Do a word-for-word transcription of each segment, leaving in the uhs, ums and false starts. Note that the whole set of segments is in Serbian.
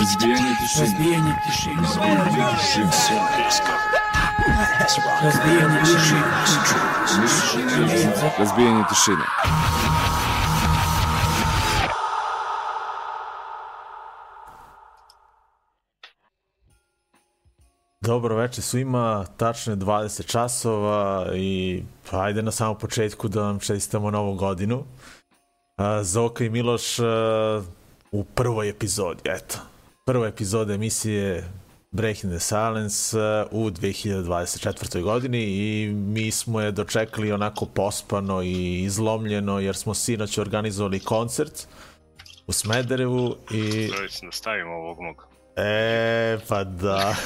Разбиение тишины. Разбиение тишины. Разбиение тишины. Разбиение тишины. Dobro večer svima, tačno je dvadeset časova i ajde na samom početku da vam čestitamo novu godinu. Zoka i Miloš u prvoj epizodi, eto, prva epizoda emisije Breaking the Silence u dve hiljade dvadeset četvrtoj godini i mi smo je dočekali onako pospano i izlomljeno jer smo sinoć organizovali koncert u Smederevu i... Zove se nastavimo ovog moga. E, pa da.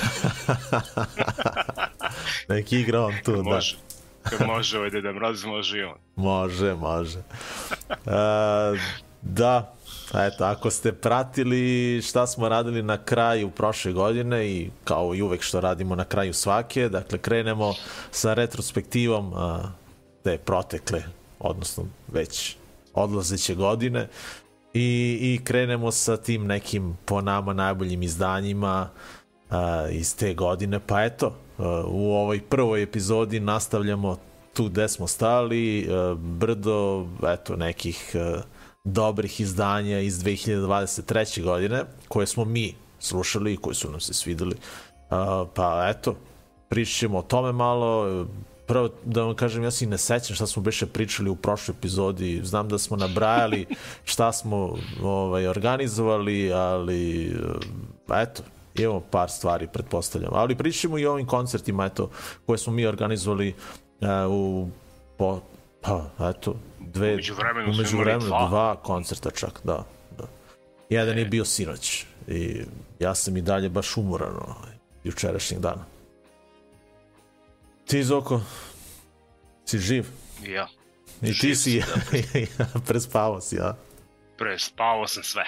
Neki igra on tu, može, da. Kad može ovaj Deda Mraz, može i on. Može, može. Uh, da, eto, ako ste pratili šta smo radili na kraju prošle godine i kao i uvek što radimo na kraju svake, dakle, krenemo sa retrospektivom uh, te protekle, odnosno već odlazeće godine. I, i krenemo sa tim nekim po nama najboljim izdanjima uh, iz te godine, pa eto uh, u ovoj prvoj epizodi nastavljamo tu gde smo stali, uh, brdo eto nekih uh, dobrih izdanja iz dve hiljade dvadeset treće godine koje smo mi slušali i koji su nam se svideli, uh, pa eto pričat ćemo o tome malo. Prvo da vam kažem, ja se i ne sećam šta smo beše pričali u prošloj epizodi, znam da smo nabrajali šta smo ovaj, organizovali, ali eto, imamo par stvari, pretpostavljam, ali pričamo i o ovim koncertima, eto, koje smo mi organizovali uh, u, po, pa, eto, dve, umeđu vremenu, umeđu vremenu dva. dva koncerta čak, da, da. Jedan e. je bio sinoć i ja sam i dalje baš umoran ovaj, jučerašnjeg dana. Ti, Zoko, si živ? Ja. I živ ti si, da, prespavao si, ja? Prespavao sam sve.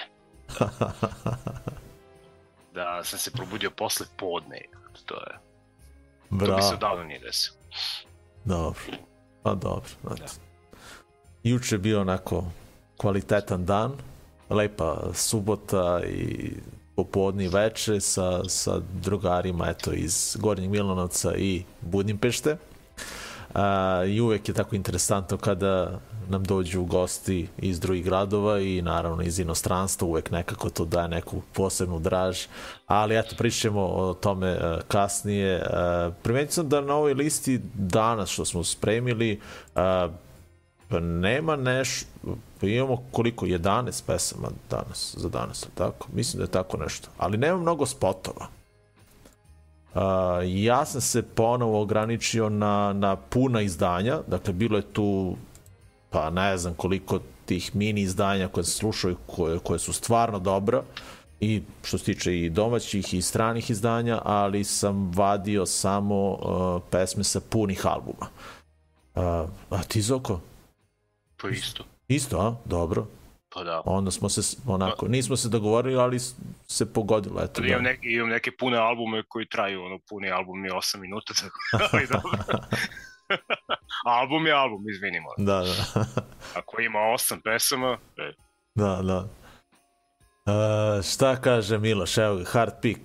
Da sam se probudio posle podne. To je... Bravo. To bi se odavno nije desilo. Dobro. Pa dobro. Znači. Da. Juče je bio onako kvalitetan dan, lepa subota i popodne i veče sa, sa drugarima eto, iz Gornjeg Milanovca i Budimpešte. A, i uvek je tako interesantno kada nam dođu gosti iz drugih gradova i naravno iz inostranstva, uvek nekako to daje neku posebnu draž, ali eto pričamo o tome uh, kasnije. Uh, primetio sam da na ovoj listi danas što smo spremili uh, nema nešto, imamo koliko, jedanaest pesama danas, za danas, tako? Mislim da je tako nešto, ali nema mnogo spotova. Uh, ja sam se ponovo ograničio na, na puna izdanja, dakle bilo je tu pa ne znam koliko tih mini izdanja koje sam slušao i koje, koje su stvarno dobra i što se tiče i domaćih i stranih izdanja, ali sam vadio samo uh, pesme sa punih albuma. Uh, a ti, Zoko? Pa isto. Isto, a? Dobro. Pa da. Onda smo se onako, nismo se dogovorili, ali se pogodilo, eto. Imam, da. neki, imam neke pune albume koji traju, ono, puni album je osam minuta, tako da dobro. Album je album, izvinimo. Da, da. Ako ima osam pesama, e. Da, da. Uh, šta kaže Miloš, evo ga, Hard Pick.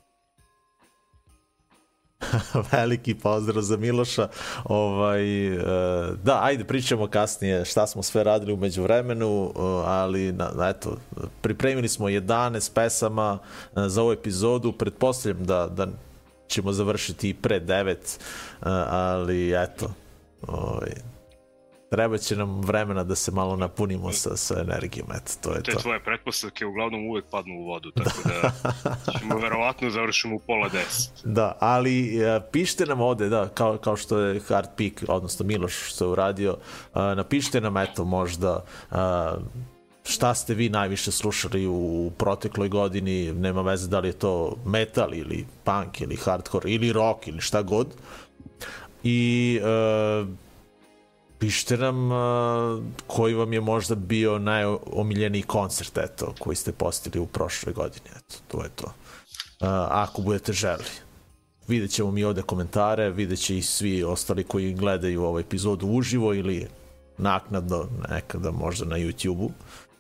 Veliki pozdrav za Miloša. Ovaj, uh, da, ajde pričamo kasnije šta smo sve radili u međuvremenu, uh, ali na, eto, pripremili smo jedanaest pesama uh, za ovu epizodu, pretpostavljam da, da ćemo završiti i pre devet, uh, ali eto, ovaj, treba će nam vremena da se malo napunimo sa, sa energijom, eto, to je Te to. Te tvoje pretpostavke uglavnom uvek padnu u vodu, tako da ćemo verovatno završimo u pola deset. Da, ali uh, pišite nam ovde, da, kao, kao što je Hard Pick, odnosno Miloš što je uradio, uh, napišite nam, eto, možda uh, šta ste vi najviše slušali u protekloj godini, nema veze da li je to metal ili punk ili hardcore ili rock ili šta god. I uh, pišite nam uh, koji vam je možda bio najomiljeniji koncert, eto, koji ste postili u prošloj godini, eto, to je to. Uh, ako budete želeli. Vidjet ćemo mi ovde komentare, vidjet će i svi ostali koji gledaju ovu epizodu uživo ili naknadno nekada možda na YouTube-u.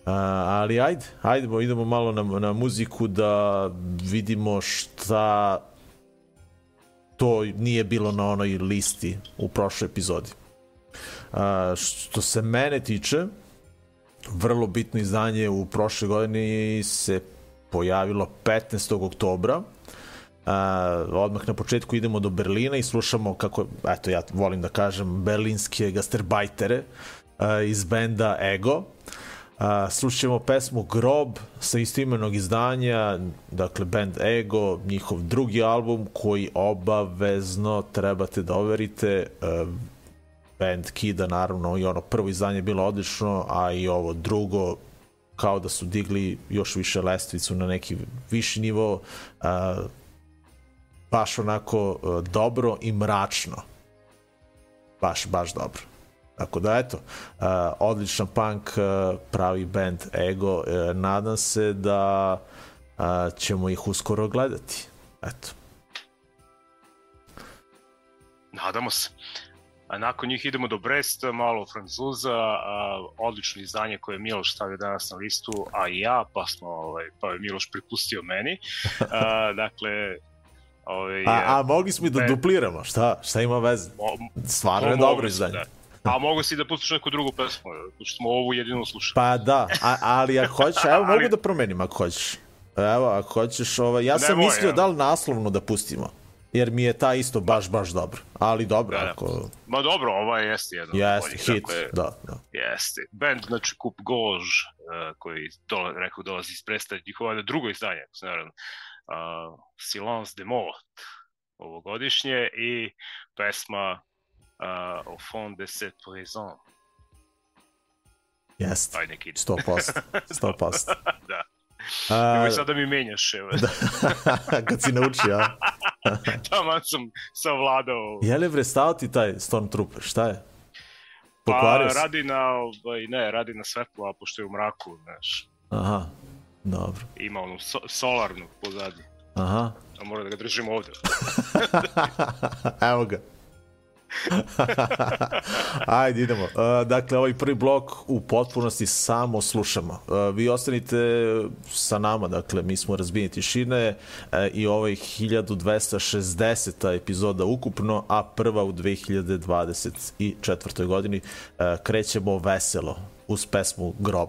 ali ajde, ajde, idemo malo na, na muziku da vidimo šta to nije bilo na onoj listi u prošloj epizodi. Uh, što se mene tiče, vrlo bitno izdanje u prošloj godini se pojavilo petnaestog oktobra. Uh, odmah na početku idemo do Berlina i slušamo kako, eto ja volim da kažem, berlinske gastarbajtere uh, iz benda Ego. Uh, slušamo pesmu Grob sa istoimenog izdanja, dakle band Ego, njihov drugi album koji obavezno trebate da overite. Uh, band kida naravno i ono prvo izdanje je bilo odlično, a i ovo drugo kao da su digli još više lestvicu na neki viši nivo. Uh, baš onako uh, dobro i mračno, baš, baš dobro. Tako da, eto, uh, odličan punk, uh, pravi band Ego, uh, nadam se da uh, ćemo ih uskoro gledati. Eto. Nadamo se. A nakon njih idemo do Bresta, malo Francuza, a, odlično izdanje koje je Miloš stavio danas na listu, a i ja, pa, smo, ovaj, pa je Miloš pripustio meni. A, dakle, ovaj, a, a mogli smo i da dupliramo, šta, šta ima veze? Stvarno je dobro izdanje. Da. A mogu si da pustiš neku drugu pesmu, pošto smo ovu jedinu slušali. Pa da, a, ali ako hoćeš, evo ali... mogu da promenim ako hoćeš. Evo, ako hoćeš, ovaj, ja sam Nemoj, mislio ja. da li naslovno da pustimo. Jer mi je ta isto baš, baš dobro. Ali dobro, da, ako... Ma dobro, ovaj jeste jedan. Jeste, hit, dakle, da, da. Jeste. Band, znači, Coupe Gauge, uh, koji, dole, rekao, dolazi iz Bresta, njihova drugo izdanje, naravno, uh, Silence des Morts, ovogodišnje, i pesma uh, Au fond de cette prison. Jeste, sto posto, sto posto. Da. Nemoj sad da mi menjaš, evo. Kad si naučio, a? Taman sam savladao. Je li bre stao ti taj Stormtrooper, šta je? Pokvario pa si? radi na, ne, radi na svetlo, a pošto je u mraku, znaš. Aha, dobro. Ima onu so, solarnu pozadnje. Aha. A mora da ga držimo ovde. Evo ga. Ajde, idemo. Uh, dakle, ovaj prvi blok u potpunosti samo slušamo. Uh, vi ostanite sa nama, dakle, mi smo Razbijene tišine uh, i ovaj hiljadu dvesta šezdeseta epizoda ukupno, a prva u dve hiljade dvadeset četvrtoj godini. Uh, krećemo veselo uz pesmu Grob.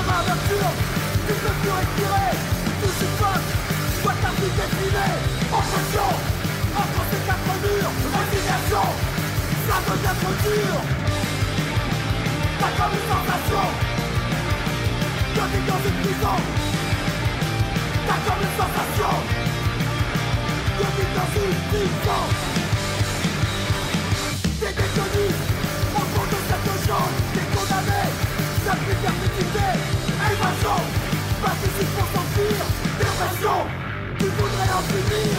amertume, tu peux plus respirer. Tout se passe, soit ta vie défilée. Oppression, entre ces quatre murs. Résignation, ça devient trop dur. T'as comme une sensation de vivre dans une prison. T'as comme une sensation de vivre dans une prison. T'es détenu au fond de cette chambre. T'es condamné, ça fait perpétuité. Évasion, participe pour sortir. Dépression, tu voudrais en finir.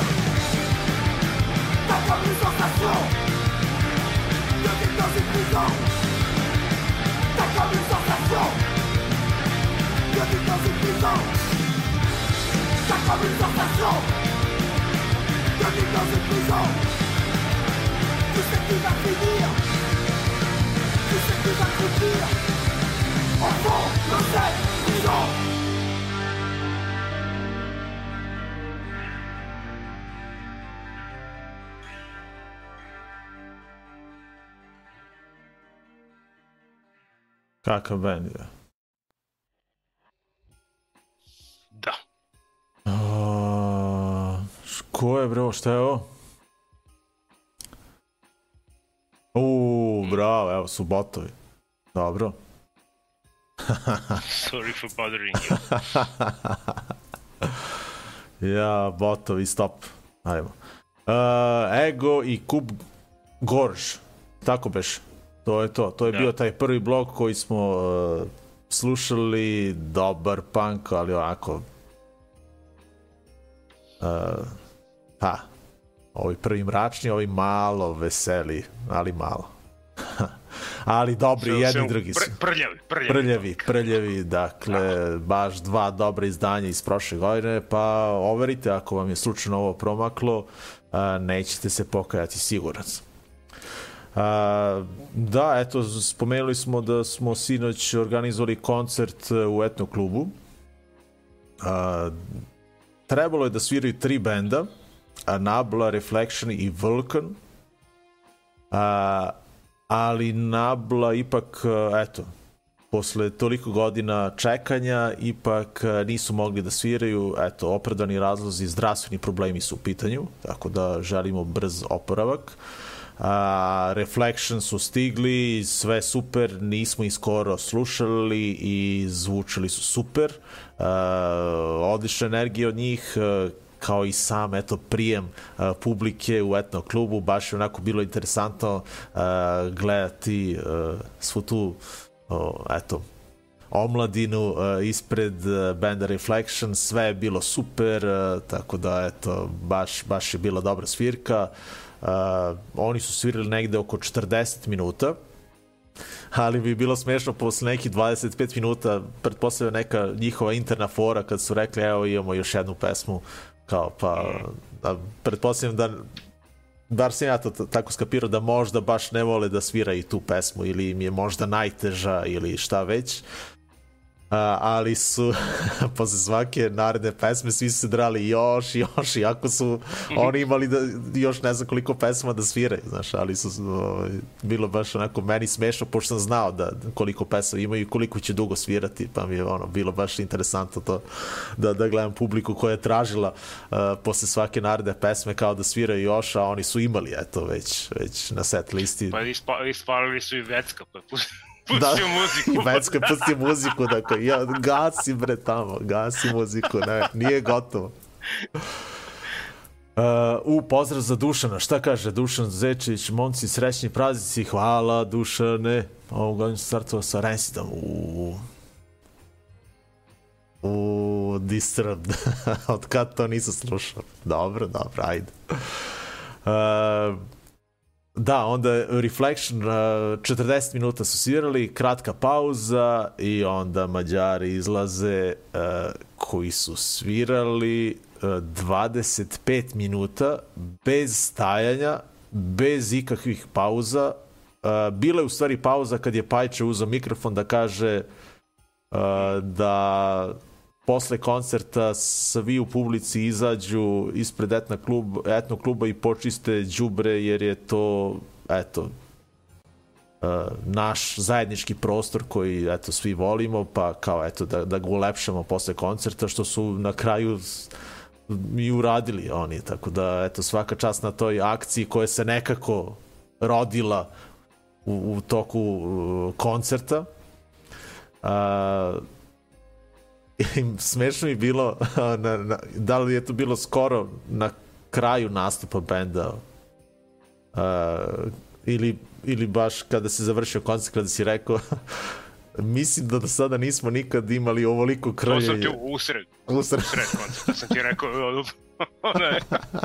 T'as comme une sensation de vivre dans une prison. T'as comme une sensation de vivre dans une prison. T'as comme une sensation de vivre dans une prison. Tu sais qui va finir. Tu sais qui va croupir. Au fond de cette prison. Kakav band je. Da. A, ko je bro, šta je ovo? Uuu, bravo, evo su botovi. Dobro. Sorry for bothering you. Ja, botovi, stop. Ajmo. Uh, Ego i Kub Gorž. Tako beš. To je to. To je da. bio taj prvi blok koji smo uh, slušali. Dobar punk, ali onako... Uh, ha. Ovi prvi mračni, ovi malo veseli, ali malo. Ali dobri, Sve, jedni sve, drugi su. pr- prljavi, prljavi. Prljevi, prljevi, dakle, baš dva dobra izdanja iz prošle godine, pa overite ako vam je slučajno ovo promaklo, a, nećete se pokajati, siguran sam. A, da, eto, spomenuli smo da smo sinoć organizovali koncert u etno klubu. A, trebalo je da sviraju tri benda, Nabla, Reflection i Vulcan. A, ali Nabla ipak, eto, posle toliko godina čekanja, ipak nisu mogli da sviraju, eto, opravdani razlozi, zdravstveni problemi su u pitanju, tako da želimo brz oporavak. A, Reflection su stigli, sve super, nismo ih skoro slušali i zvučali su super. A, odlična energija od njih, kao i sam, eto, prijem uh, publike u etno klubu, baš je onako bilo interesantno uh, gledati uh, svu tu, uh, eto, omladinu uh, ispred uh, banda Reflection, sve je bilo super, uh, tako da, eto, baš, baš je bila dobra svirka. Uh, oni su svirali negde oko četrdeset minuta, ali bi bilo smešno posle nekih dvadeset pet minuta, pretpostavljam neka njihova interna fora kad su rekli, evo, imamo još jednu pesmu, kao, pa, da, pretpostavljam da, bar sam ja to t- tako skapirao, da možda baš ne vole da svira i tu pesmu, ili im je možda najteža, ili šta već. Uh, ali su posle svake naredne pesme svi su se drali još i još, iako su oni imali da, još ne znam koliko pesma da sviraju, znaš, ali su uh, bilo baš onako meni smešno, pošto sam znao da koliko pesama imaju i koliko će dugo svirati, pa mi je ono bilo baš interesantno to da, da gledam publiku koja je tražila uh, posle svake naredne pesme kao da sviraju još, a oni su imali, eto, već, već na set listi. Pa ispa, ispalili su i Vecka, pa pustio da, muziku. I Vecka je pustio muziku, dakle, ja, gasi bre tamo, gasi muziku, ne, nije gotovo. Uh, u, pozdrav za Dušana, šta kaže Dušan Zečević, momci, srećni praznici, hvala Dušane, ovom godinu sam startovao sa Rancidom, u u Disturbed, od kad to nisam slušao, dobro, dobro, ajde. Uh, Da, onda Reflection, četrdeset minuta su svirali, kratka pauza i onda Mađari izlaze koji su svirali dvadeset pet minuta bez stajanja, bez ikakvih pauza. Bila je u stvari pauza kad je Pajče uzao mikrofon da kaže da posle koncerta svi u publici izađu ispred etno, klub, etno kluba i počiste đubre, jer je to, eto, naš zajednički prostor koji eto svi volimo, pa kao eto da, da ga ulepšamo posle koncerta, što su na kraju i uradili oni, tako da eto svaka čast na toj akciji koja se nekako rodila u, u toku uh, koncerta. A, smešno mi bilo na, na, da li je to bilo skoro na kraju nastupa benda uh, ili, ili baš kada se završio koncert, kada si rekao mislim da do sada nismo nikad imali ovoliko krljenje. To sam ti usred, usred, usred koncerta sam ti rekao ne.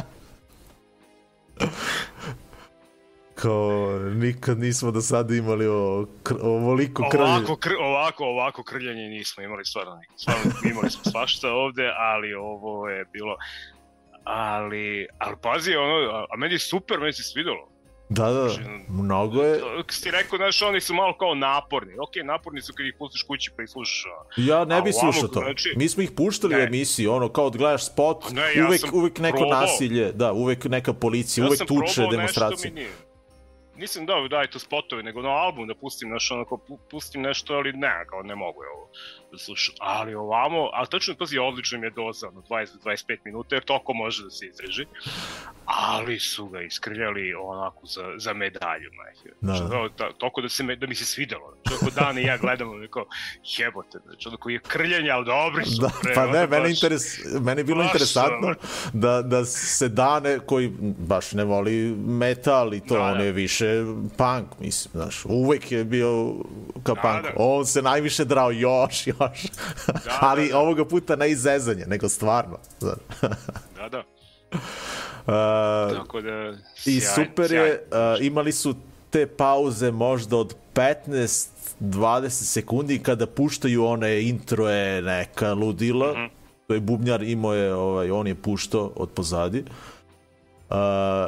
Kao nikad nismo do sada imali o, kr, ovoliko krljenje. Ovako, kr, ovako, ovako krljenje nismo imali stvarno. Stvarno imali smo svašta ovde, ali ovo je bilo... Ali, ali pazi, ono, a, a meni je super, meni se svidalo. Da, da, mnogo je... Kako ti rekao, znaš, oni su malo kao naporni. Ok, naporni su kad ih pustiš kući pa ih slušaš. Ja ne bi slušao to. Znači... Mi smo ih puštali u emisiji, ono, kao da gledaš spot, ne, ja uvek, uvek neko probao. Nasilje, da, uvek neka policija, ja uvek tuče, demonstracije. Nisam dao daj to spotovi, nego na album da pustim nešto, onako, pustim nešto, ali ne, kao ne mogu ovo da slušam. Ali ovamo, ali tačno, pazi, odlično mi je doza, ono, dvadeset do dvadeset pet minuta, jer toko može da se izdrži, ali su ga iskrljali onako za, za medalju, majke. Znači, da, toko da, se me, da mi se svidelo. Znači, ako Dan i ja gledamo, neko, jebote, znači, onako je krljenje, ali dobri su. Da, pa ne, meni, interes, meni je bilo baš, interesantno da, da se Dane, koji baš ne voli metal i to, da, on je više punk, mislim, znaš, uvek je bio ka da, punk. Da. On se najviše drao još, još. Da, ali da, da. Ovoga puta ne izezanje, nego stvarno. Da, da. Uh, Tako da, i super je, uh, imali su te pauze možda od petnaest do dvadeset sekundi kada puštaju one introje neka ludila, mm-hmm. to je bubnjar imao je, ovaj, on je puštao od pozadi. Uh,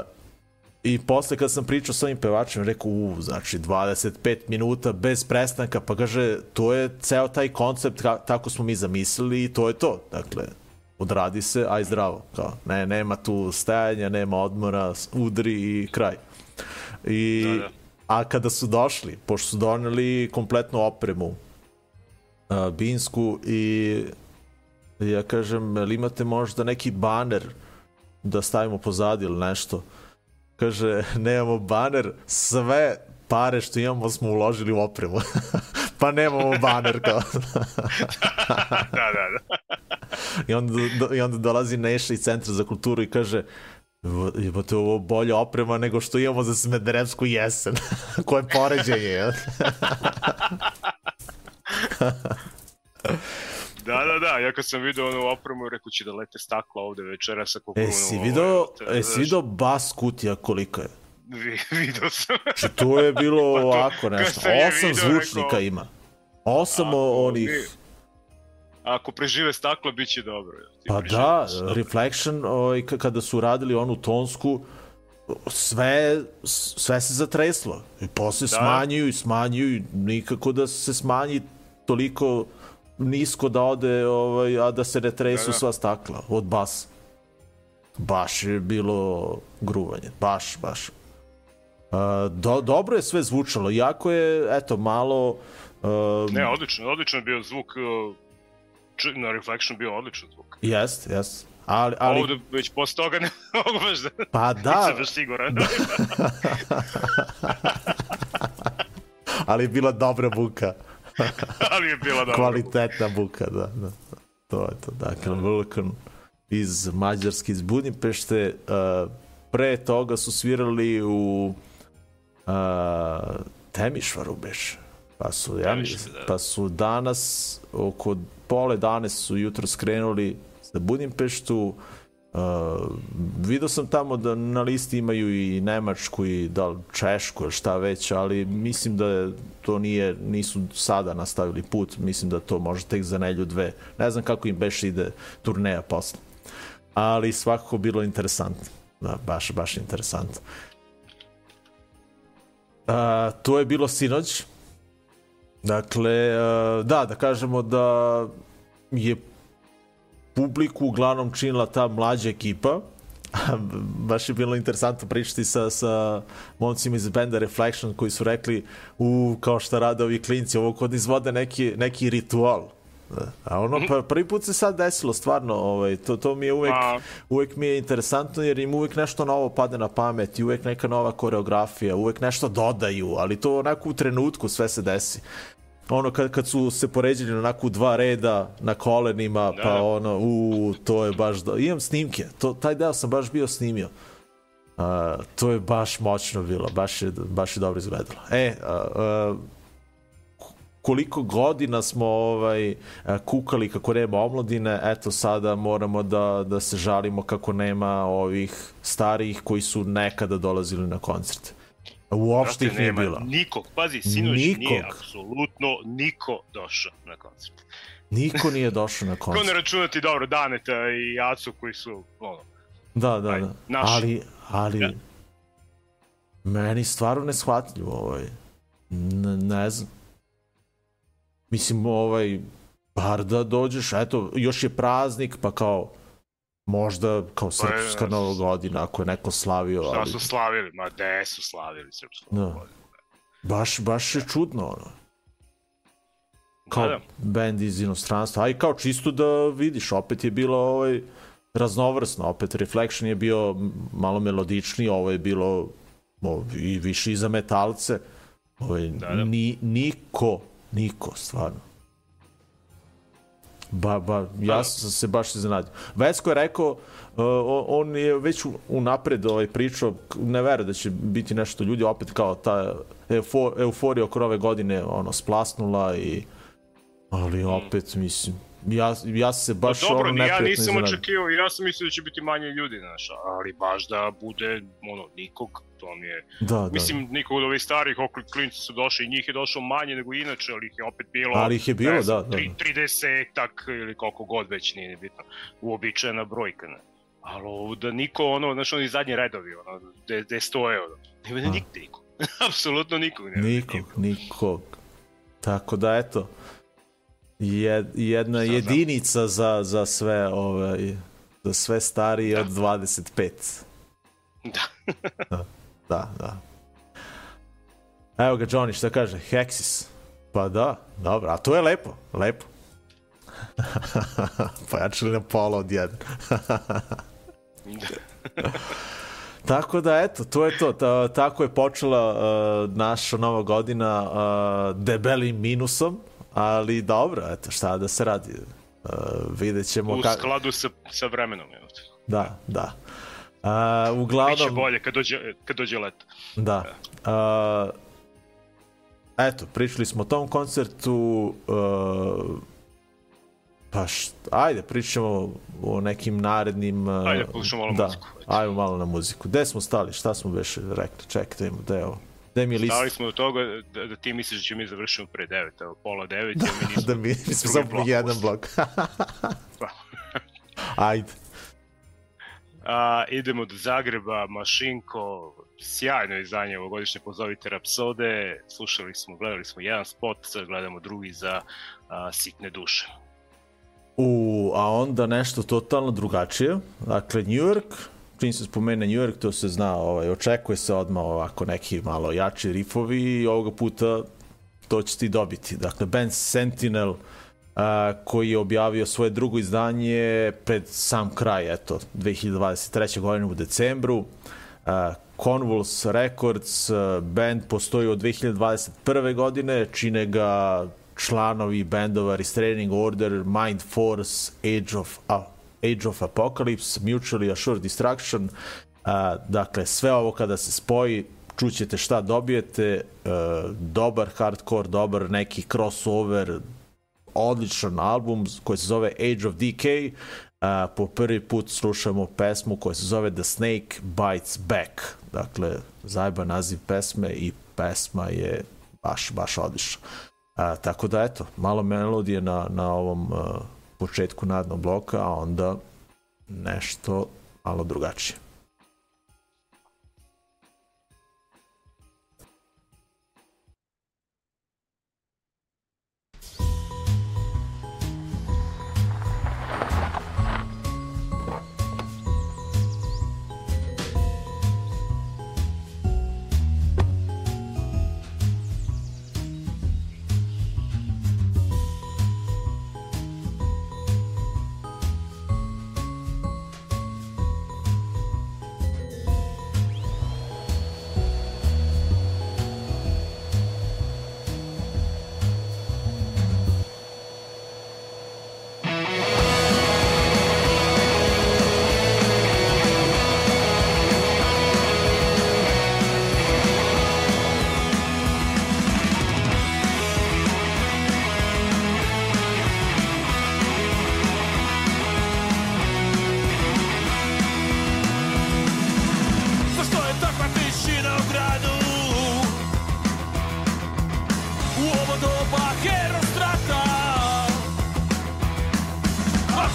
I posle kad sam pričao s ovim pevačem, rekao, u, znači dvadeset pet minuta bez prestanka, pa kaže, to je ceo taj koncept, ka, tako smo mi zamislili i to je to. Dakle, odradi se, aj zdravo. Kao, ne, nema tu stajanja, nema odmora, udri i kraj. I, da, da. A kada su došli, pošto su doneli kompletnu opremu uh, binsku i ja kažem, ili imate možda neki baner da stavimo pozadi ili nešto? Kaže, nemamo baner, sve pare što imamo smo uložili u opremu. Pa nemamo baner kao. Da, da, da. I onda, do, i onda dolazi Neša iz Centra za kulturu i kaže, jebote, ovo bolja oprema nego što imamo za Smederevsku jesen. Koje poređenje, Da, da, da, ja kad sam vidio onu opremu, rekao će da lete stakla ovde večeras ako krunu. E, si vidio, e, si vidio bas kutija koliko je? Vi, vidio sam. Či to je bilo pa to, ovako nešto, osam vidio, zvučnika rekao, ima. Osam ako, onih... Mi, ako prežive stakla, bit će dobro. Pa da, stakla. Reflection, ovaj, kada su radili onu tonsku, sve, sve se zatreslo. I posle da. smanjuju i smanjuju, nikako da se smanji toliko... nisko da ode, ovaj, a da se ne tresu da, da. sva stakla od basa. Baš je bilo gruvanje, baš, baš. Uh, do, dobro je sve zvučalo, jako je, eto, malo... Uh, ne, odlično, odlično je bio zvuk, uh, na Reflection bio odličan zvuk. Jest, jest. Ali, ali... Ovdje već posle toga ne mogu baš da... Pa da. Nisam baš siguran. Da. Ali je bila dobra buka. Ali je bila dobra kvalitetna buka, da, da. To je to, dakle, Vulkan iz Mađarske, iz Budimpešte. Uh, pre toga su svirali u uh, Temišvaru, beš. Pa su, ja, pa su danas, oko pole dane su jutro skrenuli za Budimpeštu. Uh, vidio sam tamo da na listi imaju i Nemačku i da li Češku ili šta već, ali mislim da to nije, nisu sada nastavili put, mislim da to može tek za nelju dve, ne znam kako im beš ide turneja posle, ali svakako bilo interesantno, da, baš, baš interesantno. Uh, to je bilo sinoć, dakle, uh, da, da kažemo da je publiku uglavnom činila ta mlađa ekipa, baš je bilo interesantno pričati sa, sa momcima iz benda Reflection koji su rekli u, kao šta rade ovi klinci, ovo kod izvode neki, neki ritual. A ono, pa prvi put se sad desilo stvarno, ovaj, to, to mi je uvek, uvek mi je interesantno jer im uvek nešto novo pade na pamet i uvek neka nova koreografija, uvek nešto dodaju, ali to onako u trenutku sve se desi. Ono kad, kad su se poređili onako u dva reda na kolenima, da. Pa ono, u, to je baš, do... imam snimke, to, taj deo sam baš bio snimio. Uh, to je baš moćno bilo, baš je, baš je dobro izgledalo. E, uh, uh, koliko godina smo ovaj, kukali kako nema omladine, eto sada moramo da, da se žalimo kako nema ovih starijih koji su nekada dolazili na koncerte. Uopšte ih nije bilo. Nikog, pazi, sinoć nije apsolutno niko došao na koncert. Niko nije došao na koncert. Ko ne računati dobro Daneta i Acu koji su ono, da, da, aj, da. Naši. Ali, ali ja. Meni stvarno ne shvatljivo ovaj. Ne, ne znam. Mislim, ovaj, bar da dođeš, eto, još je praznik, pa kao, možda kao srpska pa, Nova godina, ako je neko slavio. Šta ali... su slavili? Ma gde su slavili srpsku Nova godinu? Baš, baš je čudno, ono. Kao da, da. band iz inostranstva, a i kao čisto da vidiš, opet je bilo ovaj, raznovrsno, opet Reflection je bio malo melodičniji, ovo je bilo o, i više i za metalce. Ovaj, da, da. Ni, niko Niko, stvarno. Ba, ba, ja sam se baš iznenadio. Vesko je rekao, uh, on je već unapred ovaj, pričao, ne veruje da će biti nešto ljudi, opet kao ta eufor, euforija oko ove godine ono, splasnula i ali opet, mislim, ja, ja se baš no, dobro, ono neprijatno ja nisam iznenadio. očekivao, ja sam mislio da će biti manje ljudi, znaš, ali baš da bude, ono, nikog, to mi je, da, mislim, da. nikog od ovih starih klinci su došli i njih je došlo manje nego inače, ali ih je opet bilo, ali ih je bilo, ne znam, da, da. tridesetak ili koliko god već, nije bitno, uobičajena brojka, ne. Ali ovo da niko, ono, znaš, oni zadnji redovi, ono, gde, gde stoje, ono, nema da nikde nikog, apsolutno nikog. Nema nikog, nikog, nikog. Tako da, eto, Jed, jedna Šta jedinica za, za sve ovaj, za sve starije da. Od dvadeset pet. Da. da. Da, da. Evo ga Johnny, šta kaže? Hexis. Pa da, dobro, a to je lepo, lepo. Pojačali na pola od jedan. Tako da, eto, to je to. Ta, tako je počela uh, naša nova godina uh, debelim minusom. Ali dobro, eto, šta da se radi. Uh, vidjet ćemo... U skladu sa, sa vremenom. Evo. Da, da. Uh, uglavnom... Biće bolje kad dođe, kad dođe leto. Da. Uh, eto, pričali smo o tom koncertu. Uh, pa št, ajde, pričamo o nekim narednim... Uh, ajde, slušamo malo da, muziku. Ajmo malo na muziku. Gde smo stali? Šta smo već rekli? Čekaj, da je ovo. Stali smo do toga da, da ti misliš da će mi završimo pre devet, evo pola devet, da, mi nismo... Da mi nismo samo jedan blok. Ajde. A, idemo do Zagreba, Mašinko, sjajno izdanje ovogodišnje Pozovite Rapsode, slušali smo, gledali smo jedan spot, sad gledamo drugi za a, Sitne duše. U, a onda nešto totalno drugačije, dakle New York, čim se spomene New York, to se zna, ovaj, očekuje se odmah ovako neki malo jači rifovi i ovoga puta to će ti dobiti. Dakle, band Sentinel, Uh, koji je objavio svoje drugo izdanje pred sam kraj, eto, dve hiljade dvadeset treće godine u decembru. Uh, Convulse Records, uh, band postoji od dve hiljade dvadeset prve godine, čine ga članovi bendova Restraining Order, Mind Force, Age of, uh, Age of Apocalypse, Mutually Assured Destruction. Uh, dakle, sve ovo kada se spoji, čućete šta dobijete, uh, dobar hardcore, dobar neki crossover, odličan album koji se zove Age of Decay. Uh, po prvi put slušamo pesmu koja se zove The Snake Bites Back. Dakle, zajeban naziv pesme i pesma je baš, baš odlična. Uh, tako da, eto, malo melodije na, na ovom uh, početku narednog bloka, a onda nešto malo drugačije.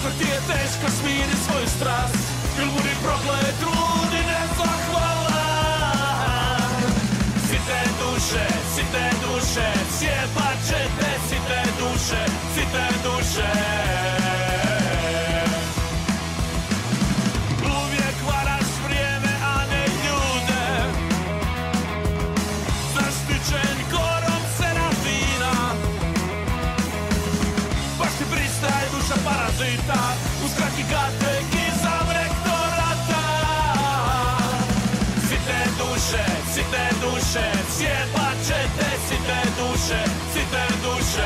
Ako ti je teško, smiri svoju strast, ili budi proklet, ludi, nezahvalan. Site duše, site duše, sjebat će te site duše, site duše. Uvijek varaš vrijeme, a ne ljude, zaštićen korom serafina. Baš ti pristaje duša parazita, uskrati gatek izam rektorata. Site duše, site duše, sjebat će te site duše, site duše.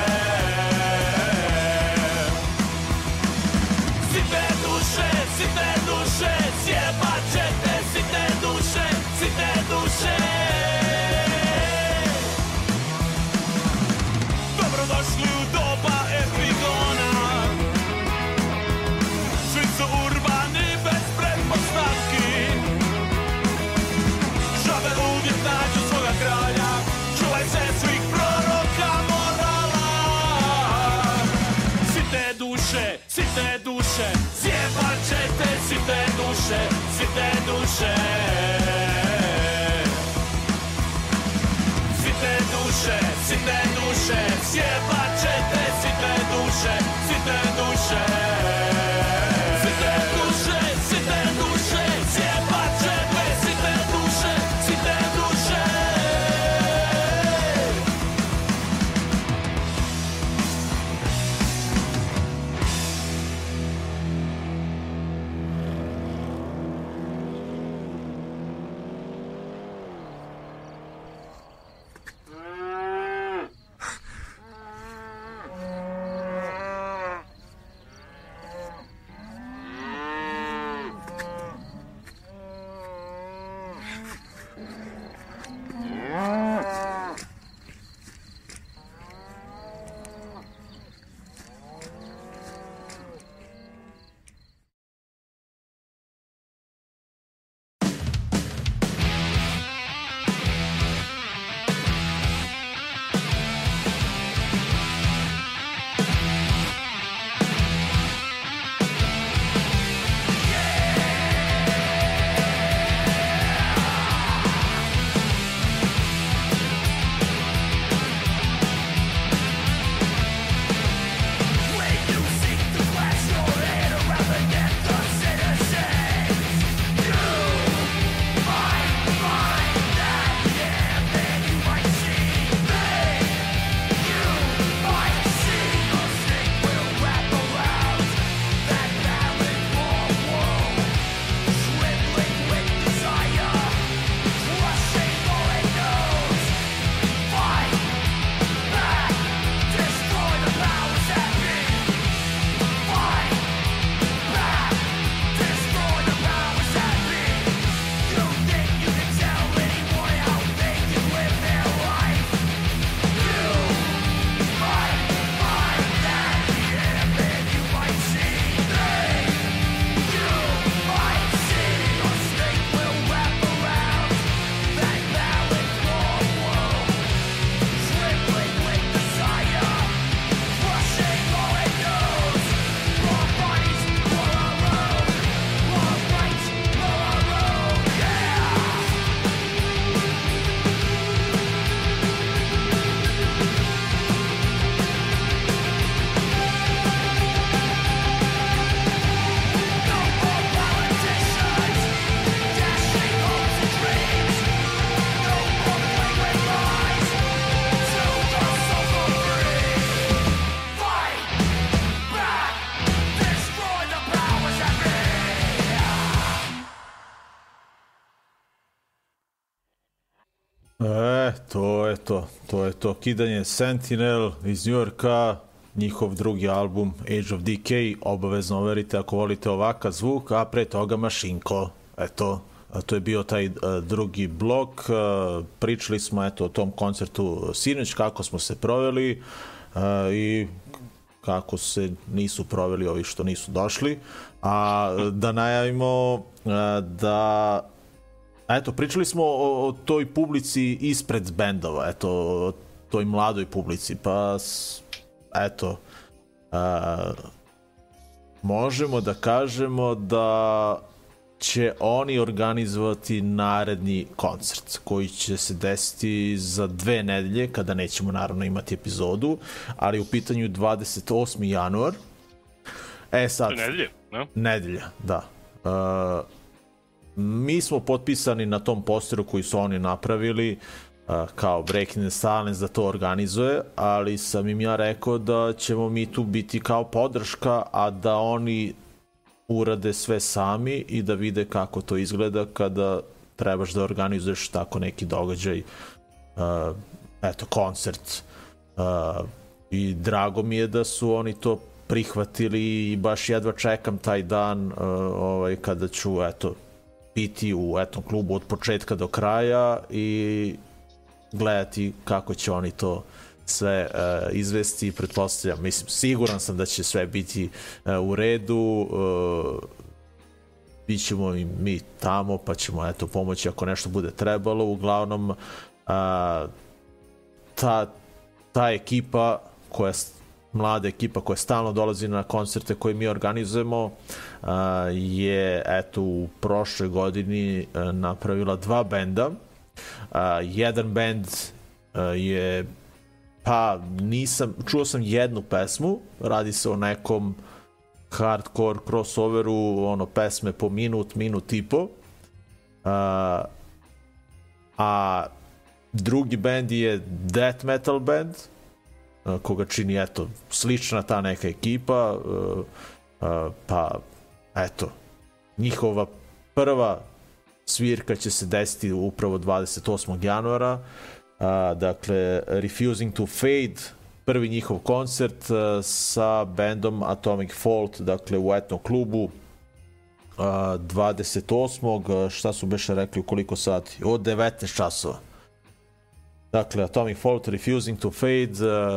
Site duše, site duše, sjebat će te site duše, site duše. Dobrodošli u doba epigona, svi su urbani bez pretpostavki. Žabe uvijek nađu svoga kralja, čuvaj se svih proroka morala. Site duše, site duše, sjebat će te site duše, site duše. Site duše, site duše, sjebat će te site duše, site duše. Site duše, site duše, sjebat će te site duše, site duše. E, to je to. To je to. Kidanje Sentinel iz New Yorka, njihov drugi album Age of Decay, obavezno overite ako volite ovakav zvuk, a pre toga Mašinko. Eto, to je bio taj drugi blok. Pričali smo eto o tom koncertu sinoć, kako smo se proveli i kako se nisu proveli ovi što nisu došli. A da najavimo da eto, pričali smo o, o toj publici ispred bendova, eto, o toj mladoj publici, pa eto, a, možemo da kažemo da će oni organizovati naredni koncert koji će se desiti za dve nedelje, kada nećemo naravno imati epizodu, ali u pitanju dvadeset osmi januar. E sad... Nedelje, no? Nedelja, da. Uh, mi smo potpisani na tom posteru koji su oni napravili uh, kao Breaking the Silence da to organizuje, ali sam im ja rekao da ćemo mi tu biti kao podrška, a da oni urade sve sami i da vide kako to izgleda kada trebaš da organizuješ tako neki događaj, uh, eto, koncert. Uh, I drago mi je da su oni to prihvatili i baš jedva čekam taj dan uh, ovaj, kada ću, eto, biti u etom klubu od početka do kraja i gledati kako će oni to sve uh, izvesti i pretpostavljam, mislim, siguran sam da će sve biti uh, u redu, uh, bit ćemo i mi tamo pa ćemo eto pomoći ako nešto bude trebalo. Uglavnom uh, ta, ta ekipa koja mlada ekipa koja stalno dolazi na koncerte koje mi organizujemo uh, je eto u prošloj godini uh, napravila dva benda. Uh, jedan bend uh, je pa nisam, čuo sam jednu pesmu, radi se o nekom hardcore crossoveru, ono pesme po minut, minut i po. Uh, a drugi bend je death metal band, uh, koga čini, eto, slična ta neka ekipa, uh, uh, pa, eto, njihova prva svirka će se desiti upravo dvadeset osmog januara. Uh, dakle, Refusing to Fade, prvi njihov koncert uh, sa bandom Atomic Fault, dakle u etno klubu uh, dvadeset osmog Uh, šta su beše rekli, u koliko sati? Od devetnaest časova. Dakle, Atomic Fault, Refusing to Fade.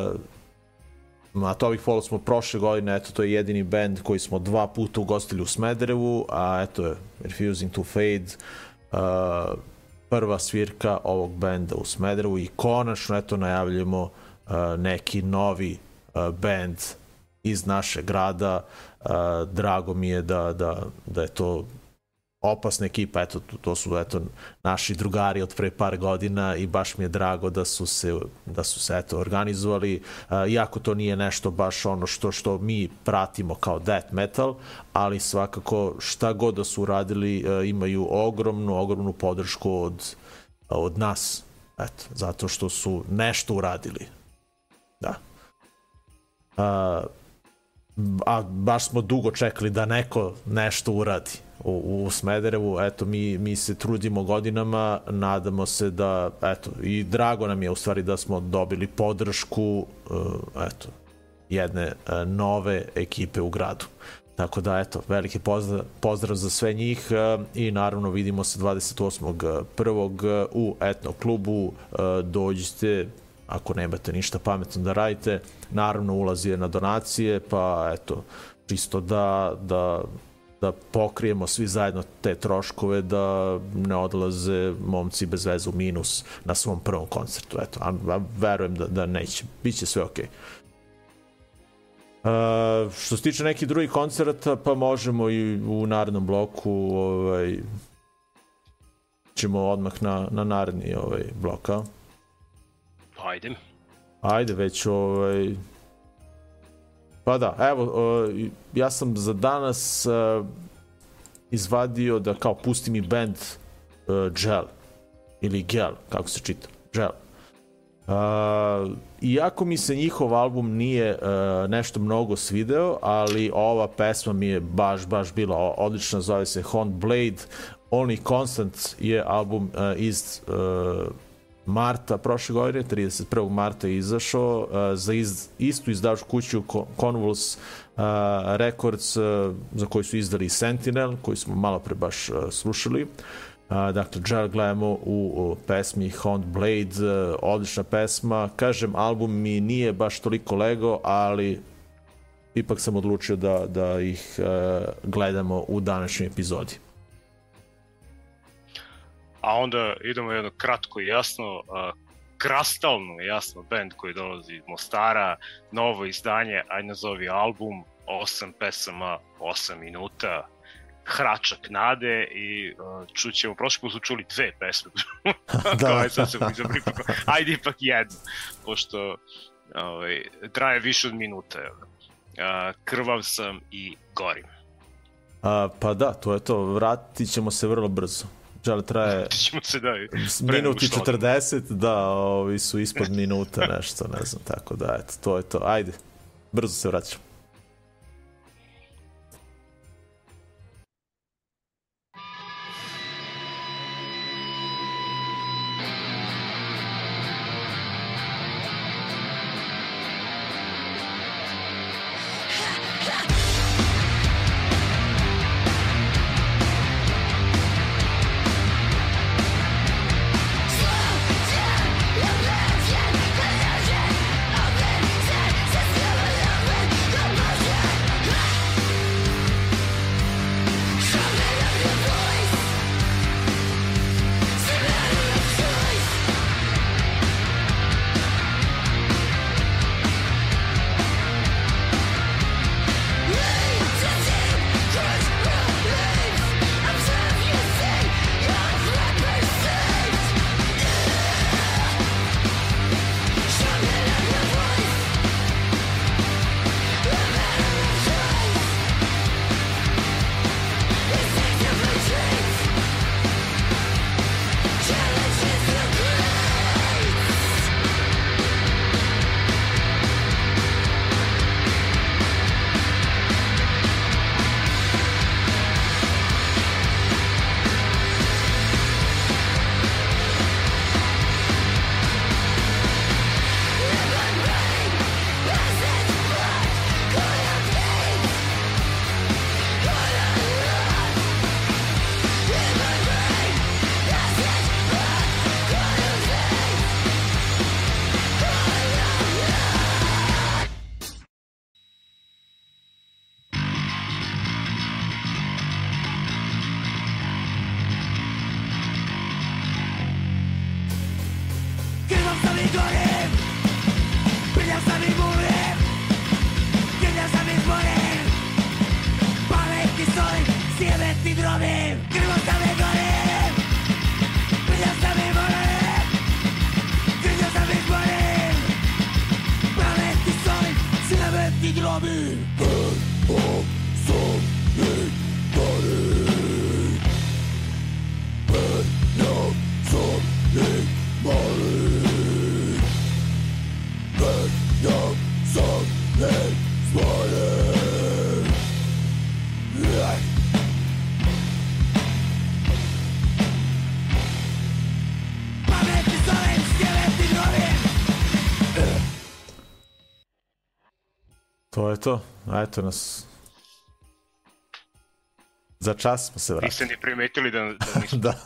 uh, Atomic Fault smo prošle godine, eto, to je jedini band koji smo dva puta ugostili u Smederevu, a eto je Refusing to Fade, uh, prva svirka ovog benda u Smederevu i konačno eto najavljamo uh, neki novi uh, band iz našeg grada. Uh, drago mi je da, da, da je to opasna ekipa, eto, to su eto naši drugari od pre par godina i baš mi je drago da su se, da su se eto organizovali, uh, iako to nije nešto baš ono što, što mi pratimo kao death metal, ali svakako šta god da su uradili uh, imaju ogromnu, ogromnu podršku od, od nas, eto, zato što su nešto uradili. Da. Uh, a baš smo dugo čekali da neko nešto uradi u, u Smederevu, eto mi, mi se trudimo godinama, nadamo se da, eto, i drago nam je u stvari da smo dobili podršku, eto, jedne nove ekipe u gradu. Tako da, eto, veliki pozdrav, pozdrav za sve njih i naravno vidimo se dvadeset osmog prvog u etno klubu, dođite ako nemate ništa pametno da radite, naravno ulaz je na donacije, pa eto, čisto da, da, da pokrijemo svi zajedno te troškove, da ne odlaze momci bez veze u minus na svom prvom koncertu, eto, a, a verujem da, da neće, bit će sve okej. Okay. Uh, što se tiče nekih drugih koncerta, pa možemo i u narednom bloku, ovaj, ćemo odmah na, na naredni ovaj, blok, a? Ajde. Ajde već, ovaj... Pa da, evo, uh, ja sam za danas uh, izvadio da kao pusti mi band uh, Gel, ili Gel, kako se čita, Gel. Uh, iako mi se njihov album nije uh, nešto mnogo svideo, ali ova pesma mi je baš, baš bila odlična, zove se Haunt Blade. Only Constant je album uh, iz uh, marta prošle godine, trideset prvog marta je izašao uh, za iz, istu izdavačku kuću Convulse uh, Records, uh, za koji su izdali Sentinel, koji smo malo pre baš uh, slušali. Uh, dakle, Gel gledamo u, u pesmi Haunt Blade, uh, odlična pesma. Kažem, album mi nije baš toliko lego, ali ipak sam odlučio da, da ih uh, gledamo u današnjoj epizodi. A onda idemo jedno kratko i jasno, uh, krastalno jasno band koji dolazi iz Mostara, novo izdanje, aj nazovi album, osam pesama, osam minuta, hračak nade i uh, čućemo, prošli put su čuli dve pesme, kao je sad sam izabri, ajde ipak jednu, pošto ovaj, traje više od minuta. Uh, krvav sam i gorim. A, pa da, to je to, vratit ćemo se vrlo brzo. Žele traje ćemo se da minut i četrdeset, da, ovi su ispod minuta nešto, ne znam, tako da, eto, to je to, ajde, brzo se vraćamo. To je to, a eto nas. Za čas smo se vratili. Niste ni primetili da, da nismo. Da.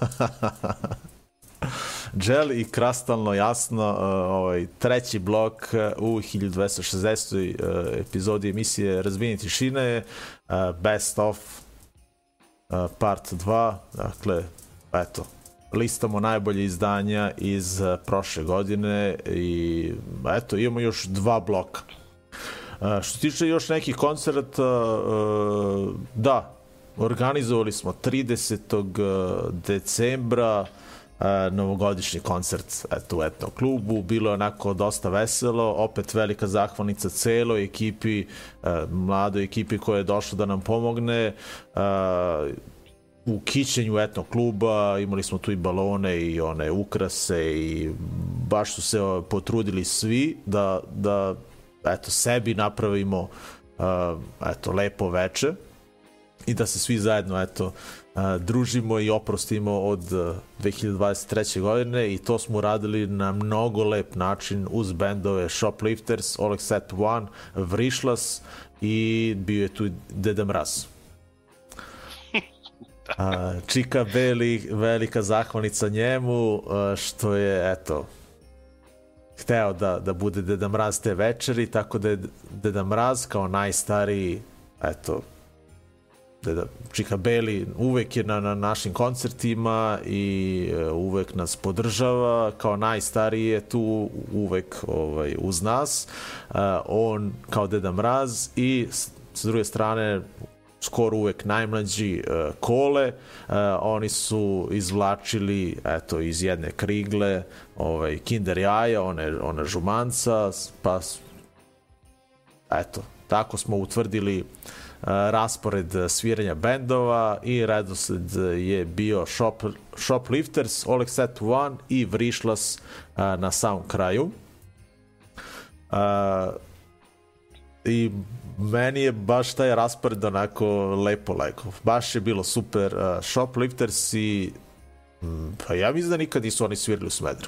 Gel i kristalno jasno, uh, ovaj, treći blok u hiljadu dvesta šezdesetoj uh, epizodi emisije Razbijenje tišine, uh, Best of uh, part dva, dakle, eto, listamo najbolje izdanja iz uh, prošle godine i eto, imamo još dva bloka. Uh, što tiče još nekih koncerta, uh, da, organizovali smo tridesetog decembra uh, novogodišnji koncert eto, u etno klubu, bilo je onako dosta veselo, opet velika zahvalnica celoj ekipi, uh, mladoj ekipi koja je došla da nam pomogne, uh, u kićenju etno kluba, imali smo tu i balone i one ukrase i baš su se potrudili svi da, da eto, sebi napravimo uh, eto, lepo veče i da se svi zajedno eto, uh, družimo i oprostimo od uh, dve hiljade dvadeset treće. godine i to smo radili na mnogo lep način uz bendove Shoplifters, All Except One, Vrišlas i bio je tu Deda Mraz. Uh, Čika Beli, velika zahvalnica njemu uh, što je eto hteo da, da bude Deda Mraz te večeri, tako da je Deda Mraz kao najstariji, eto, Deda, Čika Beli uvek je na, na našim koncertima i uh, uvek nas podržava, kao najstariji je tu uvek ovaj, uz nas, uh, on kao Deda Mraz i sa druge strane skoro uvek najmlađi uh, Kole, uh, oni su izvlačili eto iz jedne krigle ovaj Kinder jaja, one one žumanca, pa eto tako smo utvrdili uh, raspored sviranja bendova i redosled je bio Shop, Shoplifters, All Except One i Vrišlas uh, na samom kraju. Uh, I meni je baš taj raspored onako lepo lego. Baš je bilo super. Uh, Shoplifters i m, pa ja mislim da nikad nisu oni svirali u Smederevu.